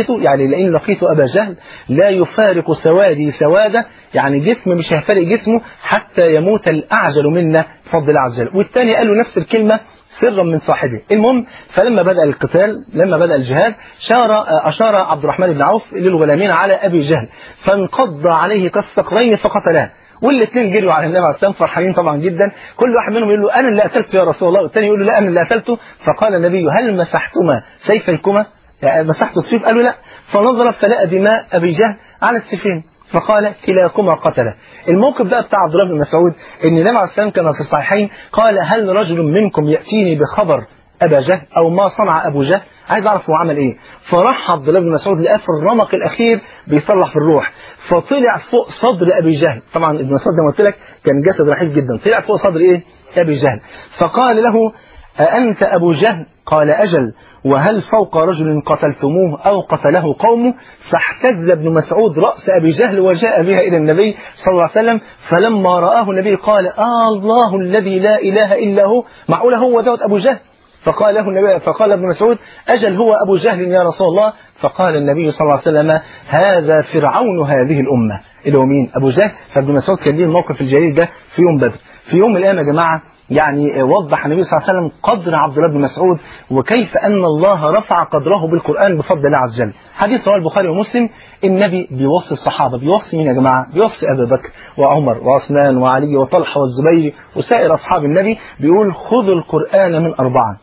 لئن لقيت أبا جهل لا يفارق سوادي سواده، يعني جسم مش هيفارق جسمه حتى يموت الأعجل منا بفضل الله عز وجل. والثاني قال له نفس الكلمة سرا من صاحبه. المهم فلما بدأ القتال لما بدأ الجهاد أشار عبد الرحمن بن عوف للغلامين على أبي جهل فانقض عليه كالصقرين فقتلاه. والاثنين جروا على النبي عليه الصلاه والسلام فرحانين طبعا جدا، كل واحد منهم يقول له انا اللي قتلته يا رسول الله، والثاني يقول له لا انا اللي قتلته. فقال النبي هل مسحتما سيفيكما؟ مسحت السيف؟ قالوا لا. فنظر فلقى دماء ابي جهل على السيفين فقال كلاكما قتله. الموقف بقى بتاع عبد الله بن مسعود ان النبي عليه الصلاه والسلام كان في الصحيحين قال هل رجل منكم ياتيني بخبر ابا جهل او ما صنع ابو جهل؟ عايز اعرف هو عمل ايه. فراح عبد الله بن مسعود لقاه في الرمق الاخير بيصلح في الروح، فطلع فوق صدر ابي جهل. طبعا ابن مسعود زي ما قلت لك كان جسد رحيل جدا، طلع فوق صدر ايه؟ ابي جهل. فقال له أأنت أبو جهل؟ قال أجل، وهل فوق رجل قتلتموه أو قتله قومه؟ فاحتز ابن مسعود رأس أبي جهل وجاء بها إلى النبي صلى الله عليه وسلم. فلما رآه النبي قال الله الذي لا إله إلا هو، معقول هو دوت أبو جهل؟ فقال له النبي، فقال ابن مسعود أجل هو أبو جهل يا رسول الله. فقال النبي صلى الله عليه وسلم هذا فرعون هذه الأمة، اللي هو مين؟ أبو جهل. فابن مسعود كان ليه الموقف الجليل ده في يوم بدر. في يوم من الأيام يا جماعة يعني وضح النبي صلى الله عليه وسلم قدر عبد الله بن مسعود وكيف أن الله رفع قدره بالقرآن بفضل الله عز وجل. حديث رواه البخاري ومسلم. النبي بيوصي الصحابة، بيوصي مين يا جماعة؟ بيوصي أبي بكر وعمر وعثمان وعلي وطلحة والزبير وسائر أصحاب النبي، بيقول خذوا القرآن من أربعة.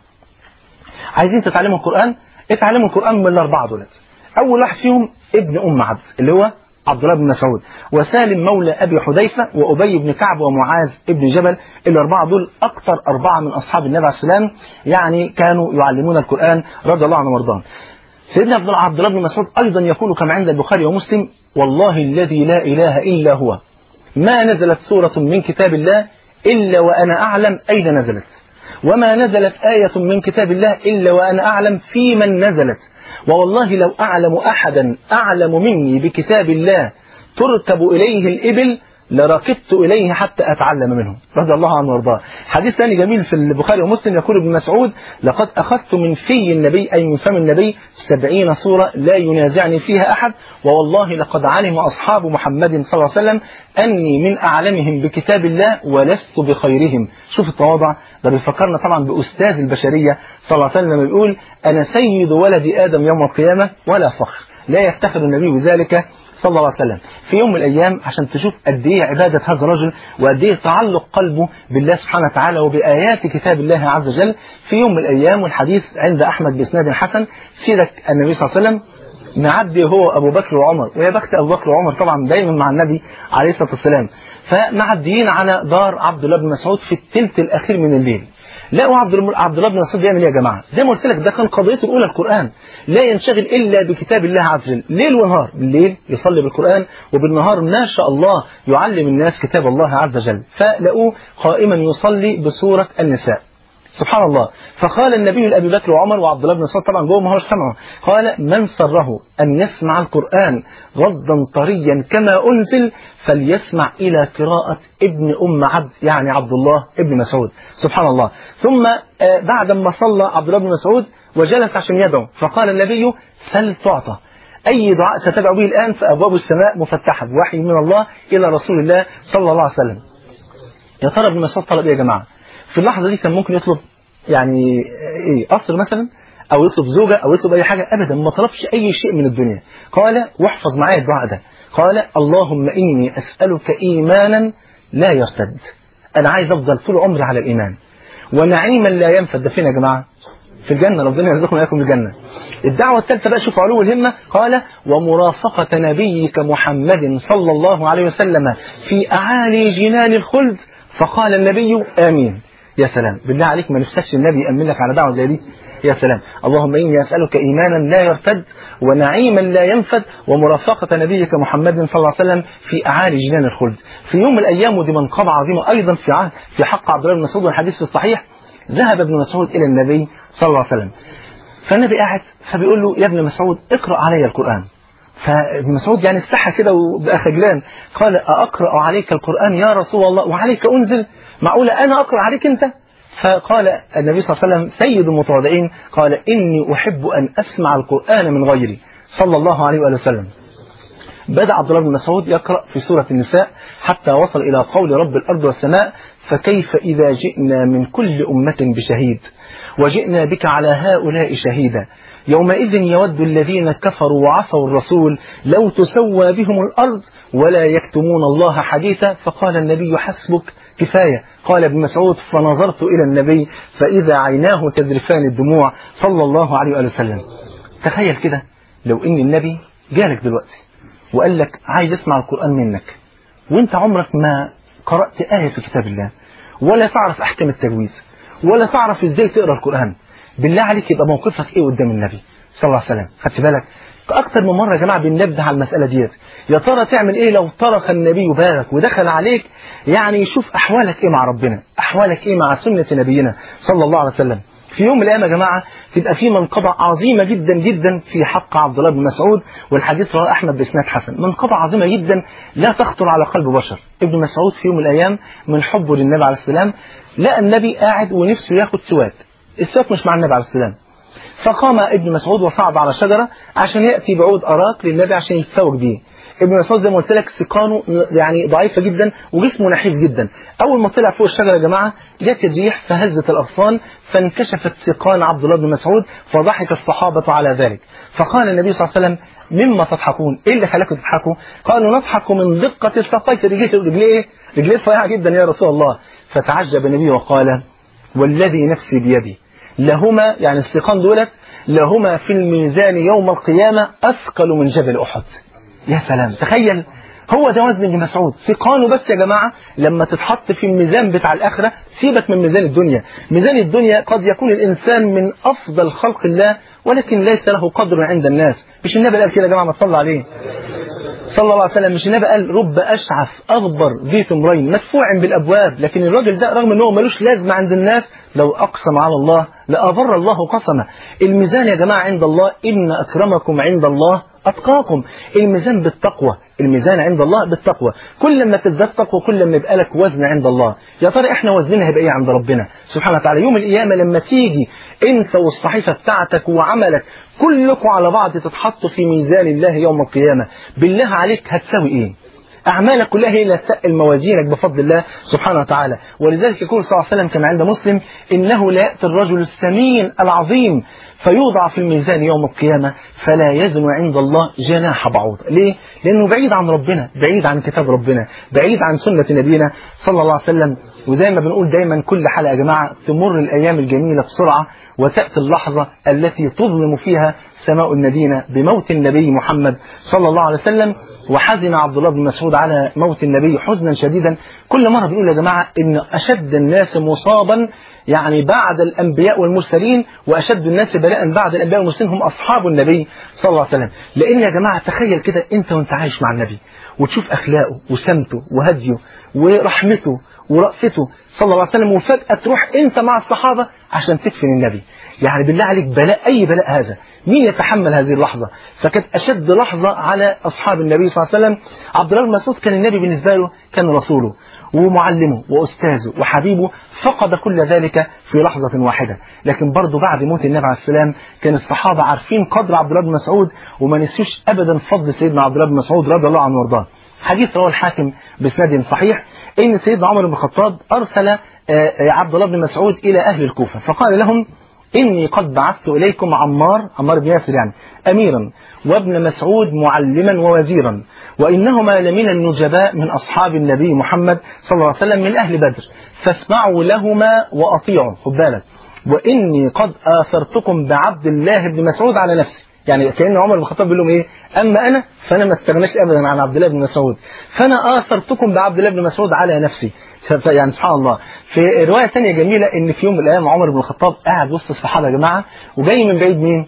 عايزين تتعلموا القرآن؟ اتعلموا القرآن من الأربعة دول. أول واحد فيهم ابن أم عبد اللي هو عبد الله بن مسعود، وسالم مولى أبي حذيفة، وأبي بن كعب، ومعاذ ابن جبل. الأربعة دول أكثر أربعة من أصحاب النبي عليه السلام يعني كانوا يعلمون القرآن رضي الله عنهم وارضاهم. سيدنا عبد الله بن مسعود أيضا يقول كما عند البخاري ومسلم والله الذي لا إله إلا هو ما نزلت سورة من كتاب الله إلا وأنا أعلم أين نزلت، وما نزلت آية من كتاب الله إلا وأنا أعلم في من نزلت، والله لو أعلم أحدا أعلم مني بكتاب الله تركب إليه الإبل لركبت إليه حتى أتعلم منه رضي الله عنه وارضاه. حديث ثاني جميل في البخاري ومسلم يقول ابن مسعود لقد أخذت من في النبي أي من فم النبي 70 سورة لا ينازعني فيها أحد، ووالله لقد علم أصحاب محمد صلى الله عليه وسلم أني من أعلمهم بكتاب الله ولست بخيرهم. شوف التواضع ده، بيفكرنا طبعا بأستاذ البشرية صلى الله عليه وسلم لما بيقول أنا سيد ولد آدم يوم القيامة ولا فخر. لا يفتخر النبي بذلك صلى الله عليه وسلم في يوم من الأيام عشان تشوف قد إيه عبادة هذا الرجل وقد إيه تعلق قلبه بالله سبحانه وتعالى وبآيات كتاب الله عز وجل. في يوم من الأيام والحديث عند أحمد بإسناد حسن، سيرك النبي صلى الله عليه وسلم معدي هو أبو بكر وعمر، ويا بخت أبو بكر وعمر طبعا دايما مع النبي عليه الصلاة والسلام، فمعديين على دار عبد الله بن مسعود في الثلث الأخير من الليل. لقوا عبد الله بن مسعود بيعمل ايه يا جماعه؟ زي ما قلت لك ده كان قضيته الاولى القران، لا ينشغل الا بكتاب الله عز وجل ليل ونهار، بالليل يصلي بالقران وبالنهار ما شاء الله يعلم الناس كتاب الله عز وجل. فلقوه قائما يصلي بسوره النساء، سبحان الله. فقال النبي لأبي بكر وعمر وعبد الله بن مسعود طبعا جوه ما هوش سمعه، قال من سره أن يسمع القرآن غضا طريا كما أنزل فليسمع إلى قراءة ابن أم عبد، يعني عبد الله ابن مسعود، سبحان الله. ثم بعد ما صلى عبد الله بن مسعود وجلس عشان يدعو، فقال النبي سل تعطى، أي دعاء ستدعو به الآن فأبواب السماء مفتحة بوحي من الله إلى رسول الله صلى الله عليه وسلم. يا ترى ابن مسعود طلب إيه يا جماعة؟ في اللحظة دي كان ممكن يطلب يعني ايه قصر مثلا، او يطلب زوجة، او يطلب اي حاجة، ابدا ما طلبش اي شيء من الدنيا. قال واحفظ معايا الدعاء ده، قال اللهم اني اسألك ايمانا لا يرتد، انا عايز افضل طول عمري على الايمان، ونعيما لا ينفد. ده فين يا جماعة؟ في الجنة، ربنا يرزقنا اياكم الجنة. الدعوة الثالثة بقى شوف علو الهمة، قال ومرافقة نبيك محمد صلى الله عليه وسلم في اعالي جنان الخلد، فقال النبي آمين. يا سلام، بالله عليك ما نفسكش النبي يأمن لك على دعوة زي دي؟ يا سلام، اللهم إني أسألك إيمانا لا يرتد ونعيما لا ينفد ومرافقة نبيك محمد صلى الله عليه وسلم في أعالي جنان الخلد. في يوم من الأيام، ودي منقبة عظيمة أيضا في حق عبد الله بن مسعود، والحديث في الصحيح، ذهب ابن مسعود إلى النبي صلى الله عليه وسلم، فالنبي قاعد فبيقول له يا ابن مسعود اقرأ علي القرآن. فابن مسعود يعني استحى كده وبقى خجلان، قال أقرأ عليك القرآن يا رسول الله وعليك أنزل؟ معقولة أنا أقرأ عليك أنت؟ فقال النبي صلى الله عليه وسلم سيد المتواضعين، قال إني أحب أن أسمع القرآن من غيري صلى الله عليه وآله وسلم. بدأ عبد الله بن مسعود يقرأ في سورة النساء حتى وصل إلى قول رب الأرض والسماء فكيف إذا جئنا من كل أمة بشهيد وجئنا بك على هؤلاء شهيدا يومئذ يود الذين كفروا وعصوا الرسول لو تسوى بهم الأرض ولا يكتمون الله حديثا. فقال النبي حسبك كفاية. قال ابن مسعود فنظرت إلى النبي فإذا عيناه تذرفان الدموع صلى الله عليه وسلم. تخيل كده لو إن النبي جالك دلوقتي وقال لك عايز اسمع القرآن منك، وانت عمرك ما قرأت آية في كتاب الله ولا تعرف أحكام التجويد ولا تعرف ازاي تقرأ القرآن، بالله عليك يبقى موقفك ايه قدام النبي صلى الله عليه وسلم؟ خدت بالك اكتر من مرة يا جماعة بننبه على المسألة ديت. يا ترى تعمل ايه لو طرق النبي بابك ودخل عليك، يعني يشوف احوالك ايه مع ربنا، احوالك ايه مع سنة نبينا صلى الله عليه وسلم. في يوم من الايام يا جماعة تبقى في منقبة عظيمة جدا جدا في حق عبد الله بن مسعود، والحديث رواه احمد باسناد حسن. منقبة عظيمة جدا لا تخطر على قلب بشر. ابن مسعود في يوم من الايام من حبه للنبي عليه السلام لقى النبي قاعد ونفسه ياخد سواك، السواك مش مع النبي عليه السلام، فقام ابن مسعود وصعد على شجرة عشان يأتي بعود أراك للنبي عشان يتسوق بيه. ابن مسعود زي ما قلت لك سقانه يعني ضعيفة جدا وجسمه نحيف جدا. أول ما طلع فوق الشجرة يا جماعة جت الريح فهزت الأغصان فانكشفت سقان عبد الله بن مسعود فضحك الصحابة على ذلك. فقال النبي صلى الله عليه وسلم مما تضحكون؟ إيه اللي خلاكم تضحكوا؟ قالوا نضحك من دقة ساقيه، رجليه رفيعة جدا يا رسول الله. فتعجب النبي وقال والذي نفسي بيدي لهما، يعني السقان دولت لهما في الميزان يوم القيامة أثقل من جبل أحد. يا سلام، تخيل هو ده وزن ابن مسعود، سقانه بس يا جماعة لما تتحط في الميزان بتاع الآخرة. سيبك من ميزان الدنيا، ميزان الدنيا قد يكون الإنسان من أفضل خلق الله ولكن ليس له قدر عند الناس. مش النبي قال كده يا جماعة؟ ما تصلى عليه صلى الله عليه وسلم. مش النبي قال رب أشعث أغبر ذي تمرين مدفوع بالأبواب؟ لكن الراجل ده رغم أنه ملوش لازمة عند الناس لو أقسم على الله لأبر الله قسمه. الميزان يا جماعة عند الله إن أكرمكم عند الله أتقاكم. الميزان بالتقوى، الميزان عند الله بالتقوى. كل ما تزداد تقوى كل ما يبقى لك وزن عند الله. يا ترى احنا وزننا هيبقى ايه عند ربنا سبحانه وتعالى يوم القيامة لما تيجي انت والصحيفة بتاعتك وعملك كلكم على بعض تتحط في ميزان الله يوم القيامة؟ بالله عليك هتساوي ايه؟ أعمالك كلها هي اللي تثقل موازينك بفضل الله سبحانه وتعالى. ولذلك يقول صلى الله عليه وسلم كما عند مسلم: إنه لا يأتي الرجل السمين العظيم فيوضع في الميزان يوم القيامة فلا يزن عند الله جناح بعوضة. ليه؟ لأنه بعيد عن ربنا، بعيد عن كتاب ربنا، بعيد عن سنة نبينا صلى الله عليه وسلم. وزي ما بنقول دايما كل حلقة يا جماعة، تمر الأيام الجميلة بسرعة وتأتي اللحظة التي تظلم فيها سماء المدينة بموت النبي محمد صلى الله عليه وسلم. وحزن عبد الله بن مسعود على موت النبي حزنا شديدا. كل مرة بيقول يا جماعة إن أشد الناس مصابا يعني بعد الأنبياء والمرسلين، وأشد الناس بلاء بعد الأنبياء والمرسلين هم أصحاب النبي صلى الله عليه وسلم. لأن يا جماعة تخيل كده أنت وأنت عايش مع النبي وتشوف أخلاقه وسمته وهديه ورحمته ورأفته صلى الله عليه وسلم، وفجأة تروح أنت مع الصحابة عشان تدفن النبي. يعني بالله عليك بلاء، أي بلاء هذا، مين يتحمل هذه اللحظة؟ فكانت أشد لحظة على أصحاب النبي صلى الله عليه وسلم. عبد الله بن مسعود كان النبي بالنسبة له كان رسوله ومعلمه وأستاذه وحبيبه، فقد كل ذلك في لحظة واحدة. لكن برضه بعد موت النبي عليه السلام كان الصحابة عارفين قدر عبد الله بن مسعود وما نسيوش أبدا فضل سيدنا عبد الله بن مسعود رضي الله عنه وارضاه. حديث رواه الحاكم بإسناد صحيح إن سيدنا عمر بن الخطاب أرسل عبد الله بن مسعود إلى أهل الكوفة فقال لهم: إني قد بعثت إليكم عمار بن ياسر يعني أميرا، وابن مسعود معلما ووزيرا، وإنهما لمن النجباء من أصحاب النبي محمد صلى الله عليه وسلم من أهل بدر، فاسمعوا لهما وأطيعوا. خد بالك: وإني قد آثرتكم بعبد الله بن مسعود على نفسي. يعني كأن عمر بن الخطاب بيقول لهم إيه؟ أما أنا فأنا ما استغناش أبدا عن عبد الله بن مسعود، فأنا آثرتكم بعبد الله بن مسعود على نفسي. يعني سبحان الله. في رواية ثانية جميلة إن في يوم من الأيام عمر بن الخطاب قاعد وسط الصحابة يا جماعة، وجاي من بعيد مين؟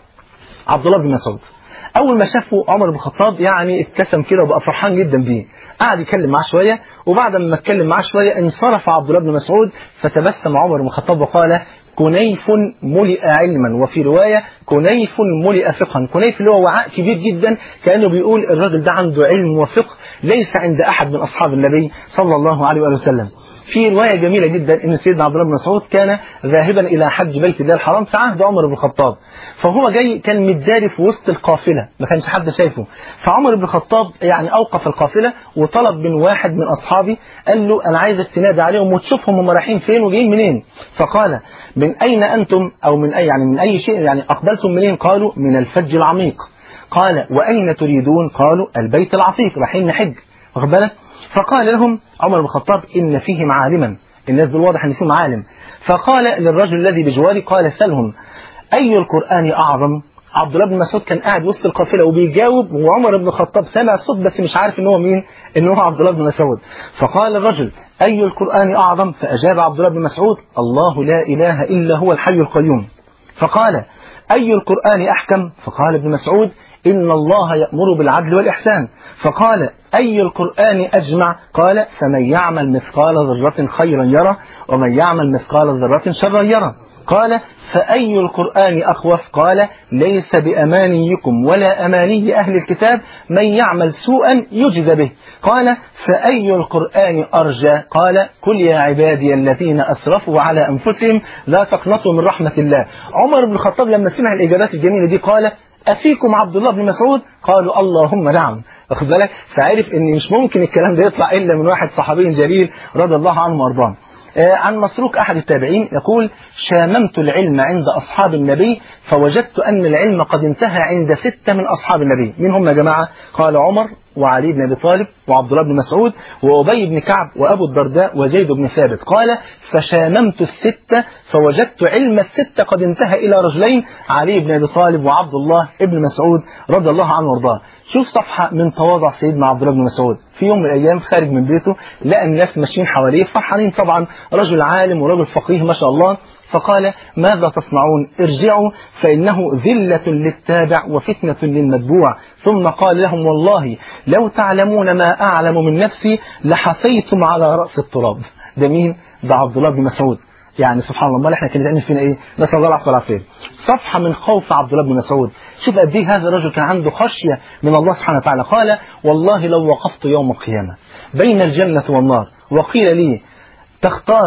عبد الله بن مسعود. أول ما شافه عمر بن الخطاب يعني ابتسم كده وبقى فرحان جدا بيه، قعد يتكلم معاه شوية، وبعد ما اتكلم معاه شوية انصرف عبد الله بن مسعود، فتبسم عمر بن الخطاب وقال: كنيف ملئ علما، وفي رواية كنيف ملئ فقها. كنيف اللي هو وعاء كبير جدا، كأنه بيقول الراجل ده عنده علم وفقه ليس عند أحد من أصحاب النبي صلى الله عليه وسلم. في رواية جميلة جدا ان سيدنا عبد الله بن مسعود كان ذاهبا الى حج بيت الله الحرام في عهد عمر بن الخطاب، فهو جاي كان متداري في وسط القافله ما كانش حد شايفه، فعمر بن الخطاب يعني اوقف القافله وطلب من واحد من اصحابه، قال له: انا عايزك تنادي عليهم وتشوفهم هم رايحين فين وجايين منين. فقال: من اين انتم؟ او من اي يعني من اي شيء يعني اقبلتم منين؟ قالوا: من الفج العميق. قال: واين تريدون؟ قالوا: البيت العتيق، رايحين نحج. واخد بالك؟ فقال لهم عمر بن الخطاب: إن فيهم عالما، الناس دول واضح إن فيهم عالم. فقال للرجل الذي بجواري، قال: سلهم أي القرآن أعظم؟ عبد الله بن مسعود كان قاعد وسط القافلة وبيجاوب، وعمر بن الخطاب سمع الصوت بس مش عارف إن هو مين، إن هو عبد الله بن مسعود. فقال الرجل: أي القرآن أعظم؟ فأجاب عبد الله بن مسعود: الله لا إله إلا هو الحي القيوم. فقال: أي القرآن أحكم؟ فقال ابن مسعود: إن الله يأمر بالعدل والإحسان. فقال: أي القرآن أجمع؟ قال: فمن يعمل مثقال ذرة خيرا يره، ومن يعمل مثقال ذرة شرا يره. قال: فأي القرآن أخوف؟ قال: ليس بأمانيكم ولا أماني أهل الكتاب، من يعمل سوءا يجزى به. قال: فأي القرآن أرجى؟ قال: قل يا عبادي الذين أسرفوا على أنفسهم لا تقنطوا من رحمة الله. عمر بن الخطاب لما سمع الإجابات الجميلة دي قال: أفيكم عبد الله بن مسعود؟ قالوا: اللهم نعم. واخد بالك؟ فعرف ان مش ممكن الكلام ده يطلع الا من واحد صحابي جليل رضي الله عنه وارضاه. عن مسروق احد التابعين يقول: شاممت العلم عند اصحاب النبي فوجدت ان العلم قد انتهى عند 6 من اصحاب النبي. مين هم يا جماعه؟ قال: عمر وعلي بن ابي طالب وعبد الله بن مسعود وابي بن كعب وابو الدرداء وزيد بن ثابت. قال: فشاممت 6 فوجدت علم 6 قد انتهى الى رجلين، علي بن ابي طالب وعبد الله بن مسعود رضي الله عنه وارضاه. شوف صفحه من تواضع سيدنا عبد الله بن مسعود. في يوم من الايام خارج من بيته لقى الناس ماشيين حواليه فرحانين، طبعا رجل عالم ورجل فقيه ما شاء الله. فقال: ماذا تصنعون؟ ارجعوا فإنه ذلة للتابع وفتنة للمتبوع. ثم قال لهم: والله لو تعلمون ما أعلم من نفسي لحفيتم على رأس التراب. ده مين؟ ده عبد الله بن مسعود. يعني سبحان الله، احنا كنا بنعمل فينا ايه؟ نسأل الله العافية والعافية. صفحة من خوف عبد الله بن مسعود. شوف قد ايه هذا الرجل كان عنده خشية من الله سبحانه وتعالى. قال: والله لو وقفت يوم القيامة بين الجنة والنار وقيل لي: تختار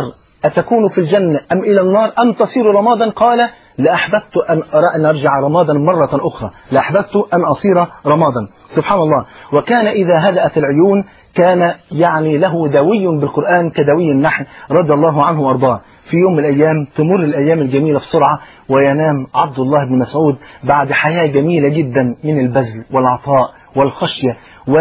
أتكون في الجنة أم إلى النار أم تصير رمادا؟ قال لأحببت أن أرجع رمادا مرة أخرى، لأحببت أن أصير رمادا. سبحان الله. وكان إذا هدأت العيون كان يعني له دوي بالقرآن كدوي النحل رضي الله عنه وأرضاه. في يوم من الأيام تمر الأيام الجميلة بسرعة وينام عبد الله بن مسعود بعد حياة جميلة جدا من البذل والعطاء والخشية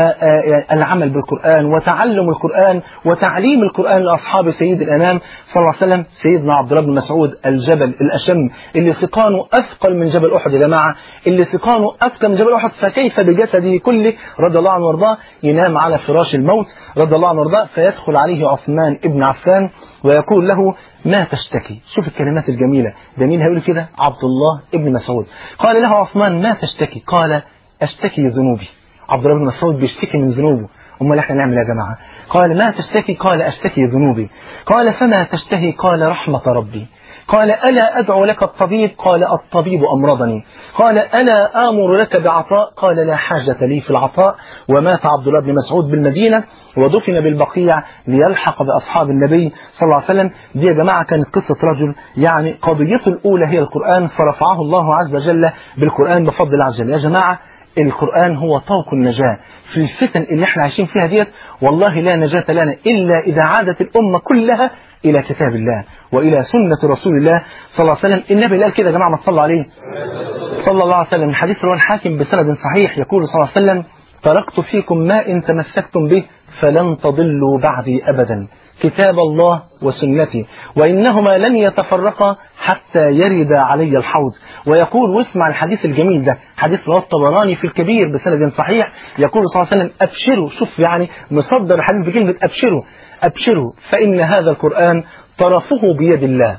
والعمل بالقرآن وتعلم القرآن وتعليم القرآن لأصحاب سيد الأنام صلى الله عليه وسلم سيدنا عبد الله بن مسعود الجبل الأشم اللي سقانه أثقل من جبل أحد. يا جماعة اللي سقانه أثقل من جبل أحد فكيف بجسده كله رضي الله عنه وارضاه ينام على فراش الموت رضي الله عنه وارضاه فيدخل عليه عثمان ابن عفان ويقول له ما تشتكي. شوف الكلمات الجميلة، ده مين هيقول كده؟ عبد الله ابن مسعود. قال له عثمان ما تشتكي؟ قال أشتكي ذنوبي. عبد الله بن مسعود بيشتكي من ذنوبه. امال احنا نعمل يا جماعه؟ قال ما تشتكي؟ قال اشتكي ذنوبي. قال فما تشتهي؟ قال رحمه ربي. قال الا ادعو لك الطبيب؟ قال الطبيب امرضني. قال الا امر لك بعطاء؟ قال لا حاجه لي في العطاء. ومات عبد الله بن مسعود بالمدينه ودفن بالبقيع ليلحق باصحاب النبي صلى الله عليه وسلم. دي يا جماعه كانت قصه رجل يعني قضيته الاولى هي القران فرفعه الله عز وجل بالقران بفضل الله عز وجل. يا جماعه القرآن هو طوق النجاة في الفتن اللي احنا عايشين فيها ديت. والله لا نجاة لنا إلا إذا عادت الأمة كلها إلى كتاب الله وإلى سنة رسول الله صلى الله عليه وسلم. النبي قال كده يا جماعة ما تصلوا عليه صلى الله عليه وسلم. الحديث رواه الحاكم بسند صحيح يقول صلى الله عليه وسلم تركت فيكم ما إن تمسكتم به فلن تضلوا بعدي أبدا كتاب الله وسنتي وإنهما لن يتفرقا حتى يرد علي الحوض. ويقول واسمع الحديث الجميل ده حديث رواه الطبراني في الكبير بسند صحيح يقول صلى الله عليه وسلم أبشروا. شوف يعني مصدر الحديث بكلمة أبشروا. أبشروا فإن هذا القرآن طرفه بيد الله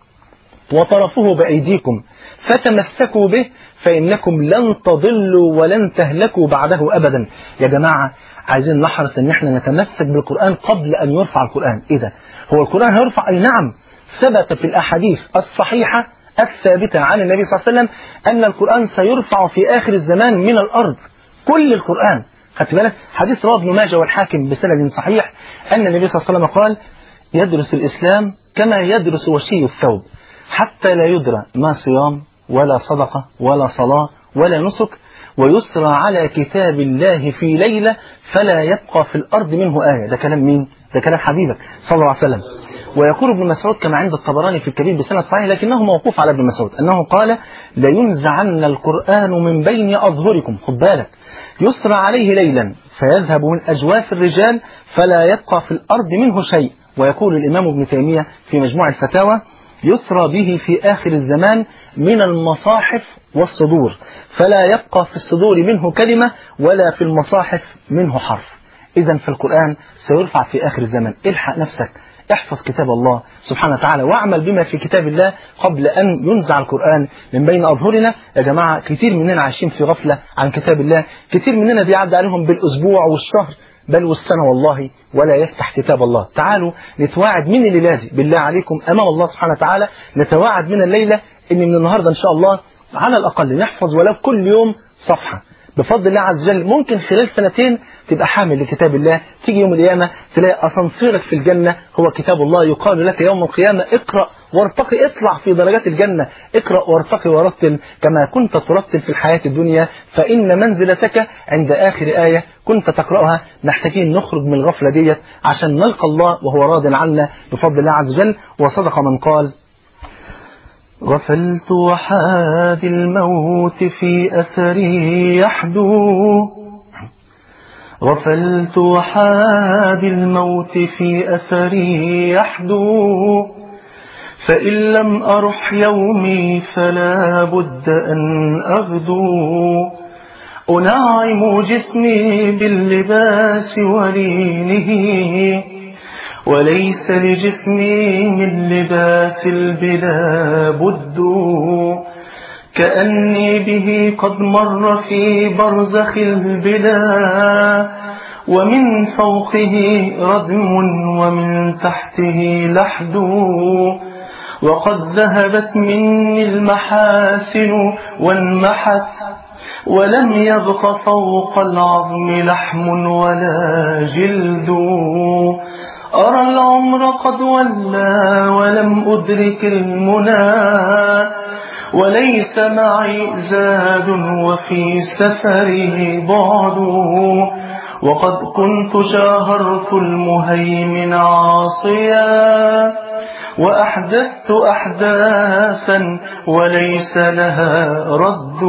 وطرفه بأيديكم فتمسكوا به فإنكم لن تضلوا ولن تهلكوا بعده أبدا. يا جماعة عايزين نحرص ان احنا نتمسك بالقرآن قبل ان يرفع القرآن. ايه ده؟ هو القرآن هيرفع؟ اي نعم، ثبت في الاحاديث الصحيحة الثابتة عن النبي صلى الله عليه وسلم ان القرآن سيرفع في اخر الزمان من الارض. كل القرآن. خدت بالك؟ حديث رواه ابن ماجه والحاكم بسند صحيح ان النبي صلى الله عليه وسلم قال يدرس الاسلام كما يدرس وشي الثوب حتى لا يدرى ما صيام ولا صدقة ولا صلاة ولا نسك ويسرى على كتاب الله في ليلة فلا يبقى في الأرض منه آية. ده كلام مين؟ ده كلام حبيبك صلى الله عليه وسلم. ويقول ابن مسعود كما عند الطبراني في الكبير بسند صحيح لكنه موقوف على ابن مسعود أنه قال لينزعن القرآن من بين أظهركم. خد بالك، يسرى عليه ليلا فيذهب من أجواف الرجال فلا يبقى في الأرض منه شيء. ويقول الإمام ابن تيمية في مجموع الفتاوى يسرى به في آخر الزمان من المصاحف والصدور فلا يبقى في الصدور منه كلمة ولا في المصاحف منه حرف. إذن فالقرآن سيرفع في آخر الزمان. الحق نفسك، احفظ كتاب الله سبحانه وتعالى واعمل بما في كتاب الله قبل أن ينزع القرآن من بين أظهرنا. يا جماعة كتير مننا عايشين في غفلة عن كتاب الله، كتير مننا بيعدي عليهم بالأسبوع والشهر بل والسنة والله ولا يفتح كتاب الله. تعالوا نتواعد من الليلة بالله عليكم أمام الله سبحانه وتعالى، نتواعد من الليلة إن من النهاردة إن شاء الله على الأقل نحفظ ولو كل يوم صفحة بفضل الله عز وجل. ممكن خلال سنتين تبقى حامل لكتاب الله، تيجي يوم القيامة تلاقي أسانسيرك في الجنة هو كتاب الله. يقال لك يوم القيامة اقرأ وارتقي، اطلع في درجات الجنة، اقرأ وارتقي ورتل كما كنت ترتل في الحياة الدنيا فإن منزلتك عند آخر آية كنت تقرأها. محتاجين نخرج من الغفلة ديت عشان نلقى الله وهو راض عنا بفضل الله عز وجل. وصدق من قال غفلت وحاد الموت في أثري يحدو. غفلت وحاد الموت في أثري يحدو فإن لم أرح يومي فلا بد أن أغدو. أنعم جسمي باللباس ولينه وليس لجسمي من لباس البلا بد. كأني به قد مر في برزخ البلا ومن فوقه ردم ومن تحته لحد. وقد ذهبت مني المحاسن وانمحت ولم يبق فوق العظم لحم ولا جلد. أرى العمر قد ولى ولم أدرك المنى وليس معي زاد وفي سفري بعد وقد كنت شاهرت المهيمن عاصيا وأحدثت أحداثا وليس لها رد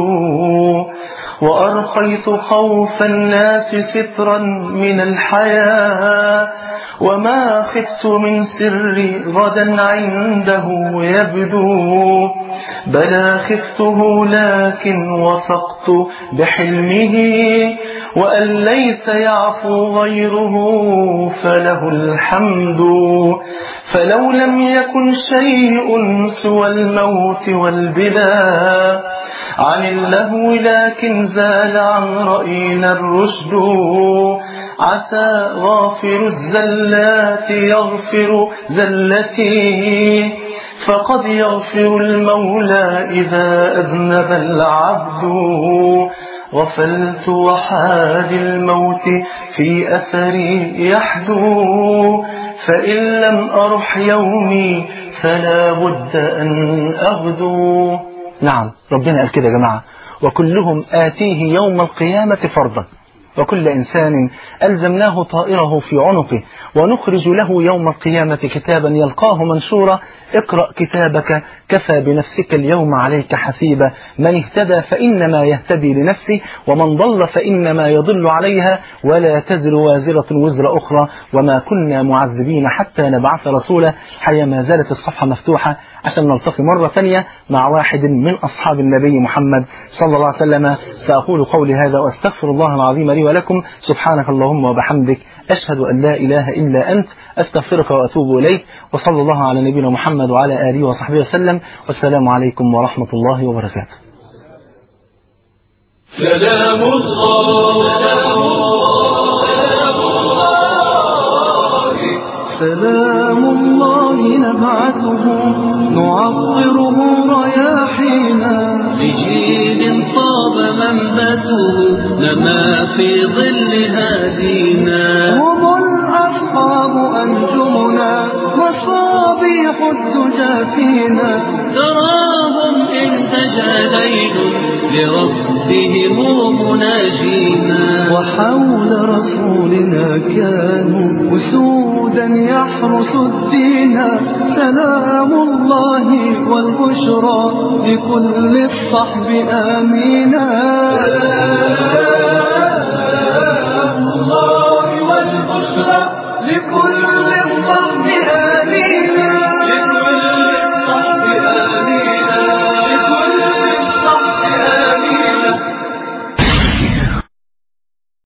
وأرخيت خوف الناس سترا من الحياة وما خفت من سري غدا عنده يبدو بلى خفته لكن وثقت بحلمه وأن ليس يعفو غيره فله الحمد فلو لم يكن شيء سوى الموت والبلا عن اللهو لكن زال عن رأينا الرشد عسى غافر الزلات يغفر زلتي فقد يغفر المولى إذا أذنب العبد غفلت وحاد الموت في أثري يحدو فإن لم أرح يومي فلا بد أن أغدو. نعم، ربنا قال كده يا جماعة: وكلهم آتيه يوم القيامة فردا، وكل إنسان ألزمناه طائره في عنقه ونخرج له يوم القيامة كتابا يلقاه منشورا اقرأ كتابك كفى بنفسك اليوم عليك حسيبا من اهتدى فإنما يهتدي لنفسه ومن ضل فإنما يضل عليها ولا تزر وازرة وزر أخرى وما كنا معذبين حتى نبعث رسولا. حيا ما زالت الصفحة مفتوحة عشان نلتقي مرة ثانية مع واحد من أصحاب النبي محمد صلى الله عليه وسلم. سأقول قولي هذا وأستغفر الله العظيم لي ولكم. سبحانك اللهم وبحمدك، أشهد أن لا إله إلا أنت، أستغفرك وأتوب إليك. وصلى الله على نبينا محمد وعلى آله وصحبه وسلم، والسلام عليكم ورحمة الله وبركاته. سلام الله نبعثه نعطره رياحينا لجيل طاب منبته نما في ظل هادينا هم الأصحاب أنجمنا مصابيح الدجى فينا تراهم إن تجى ليل لربهم مناجينا وحول رسولنا كانوا أسودا يحرس الدين سلام الله والبشرى لكل الصحب آمينا.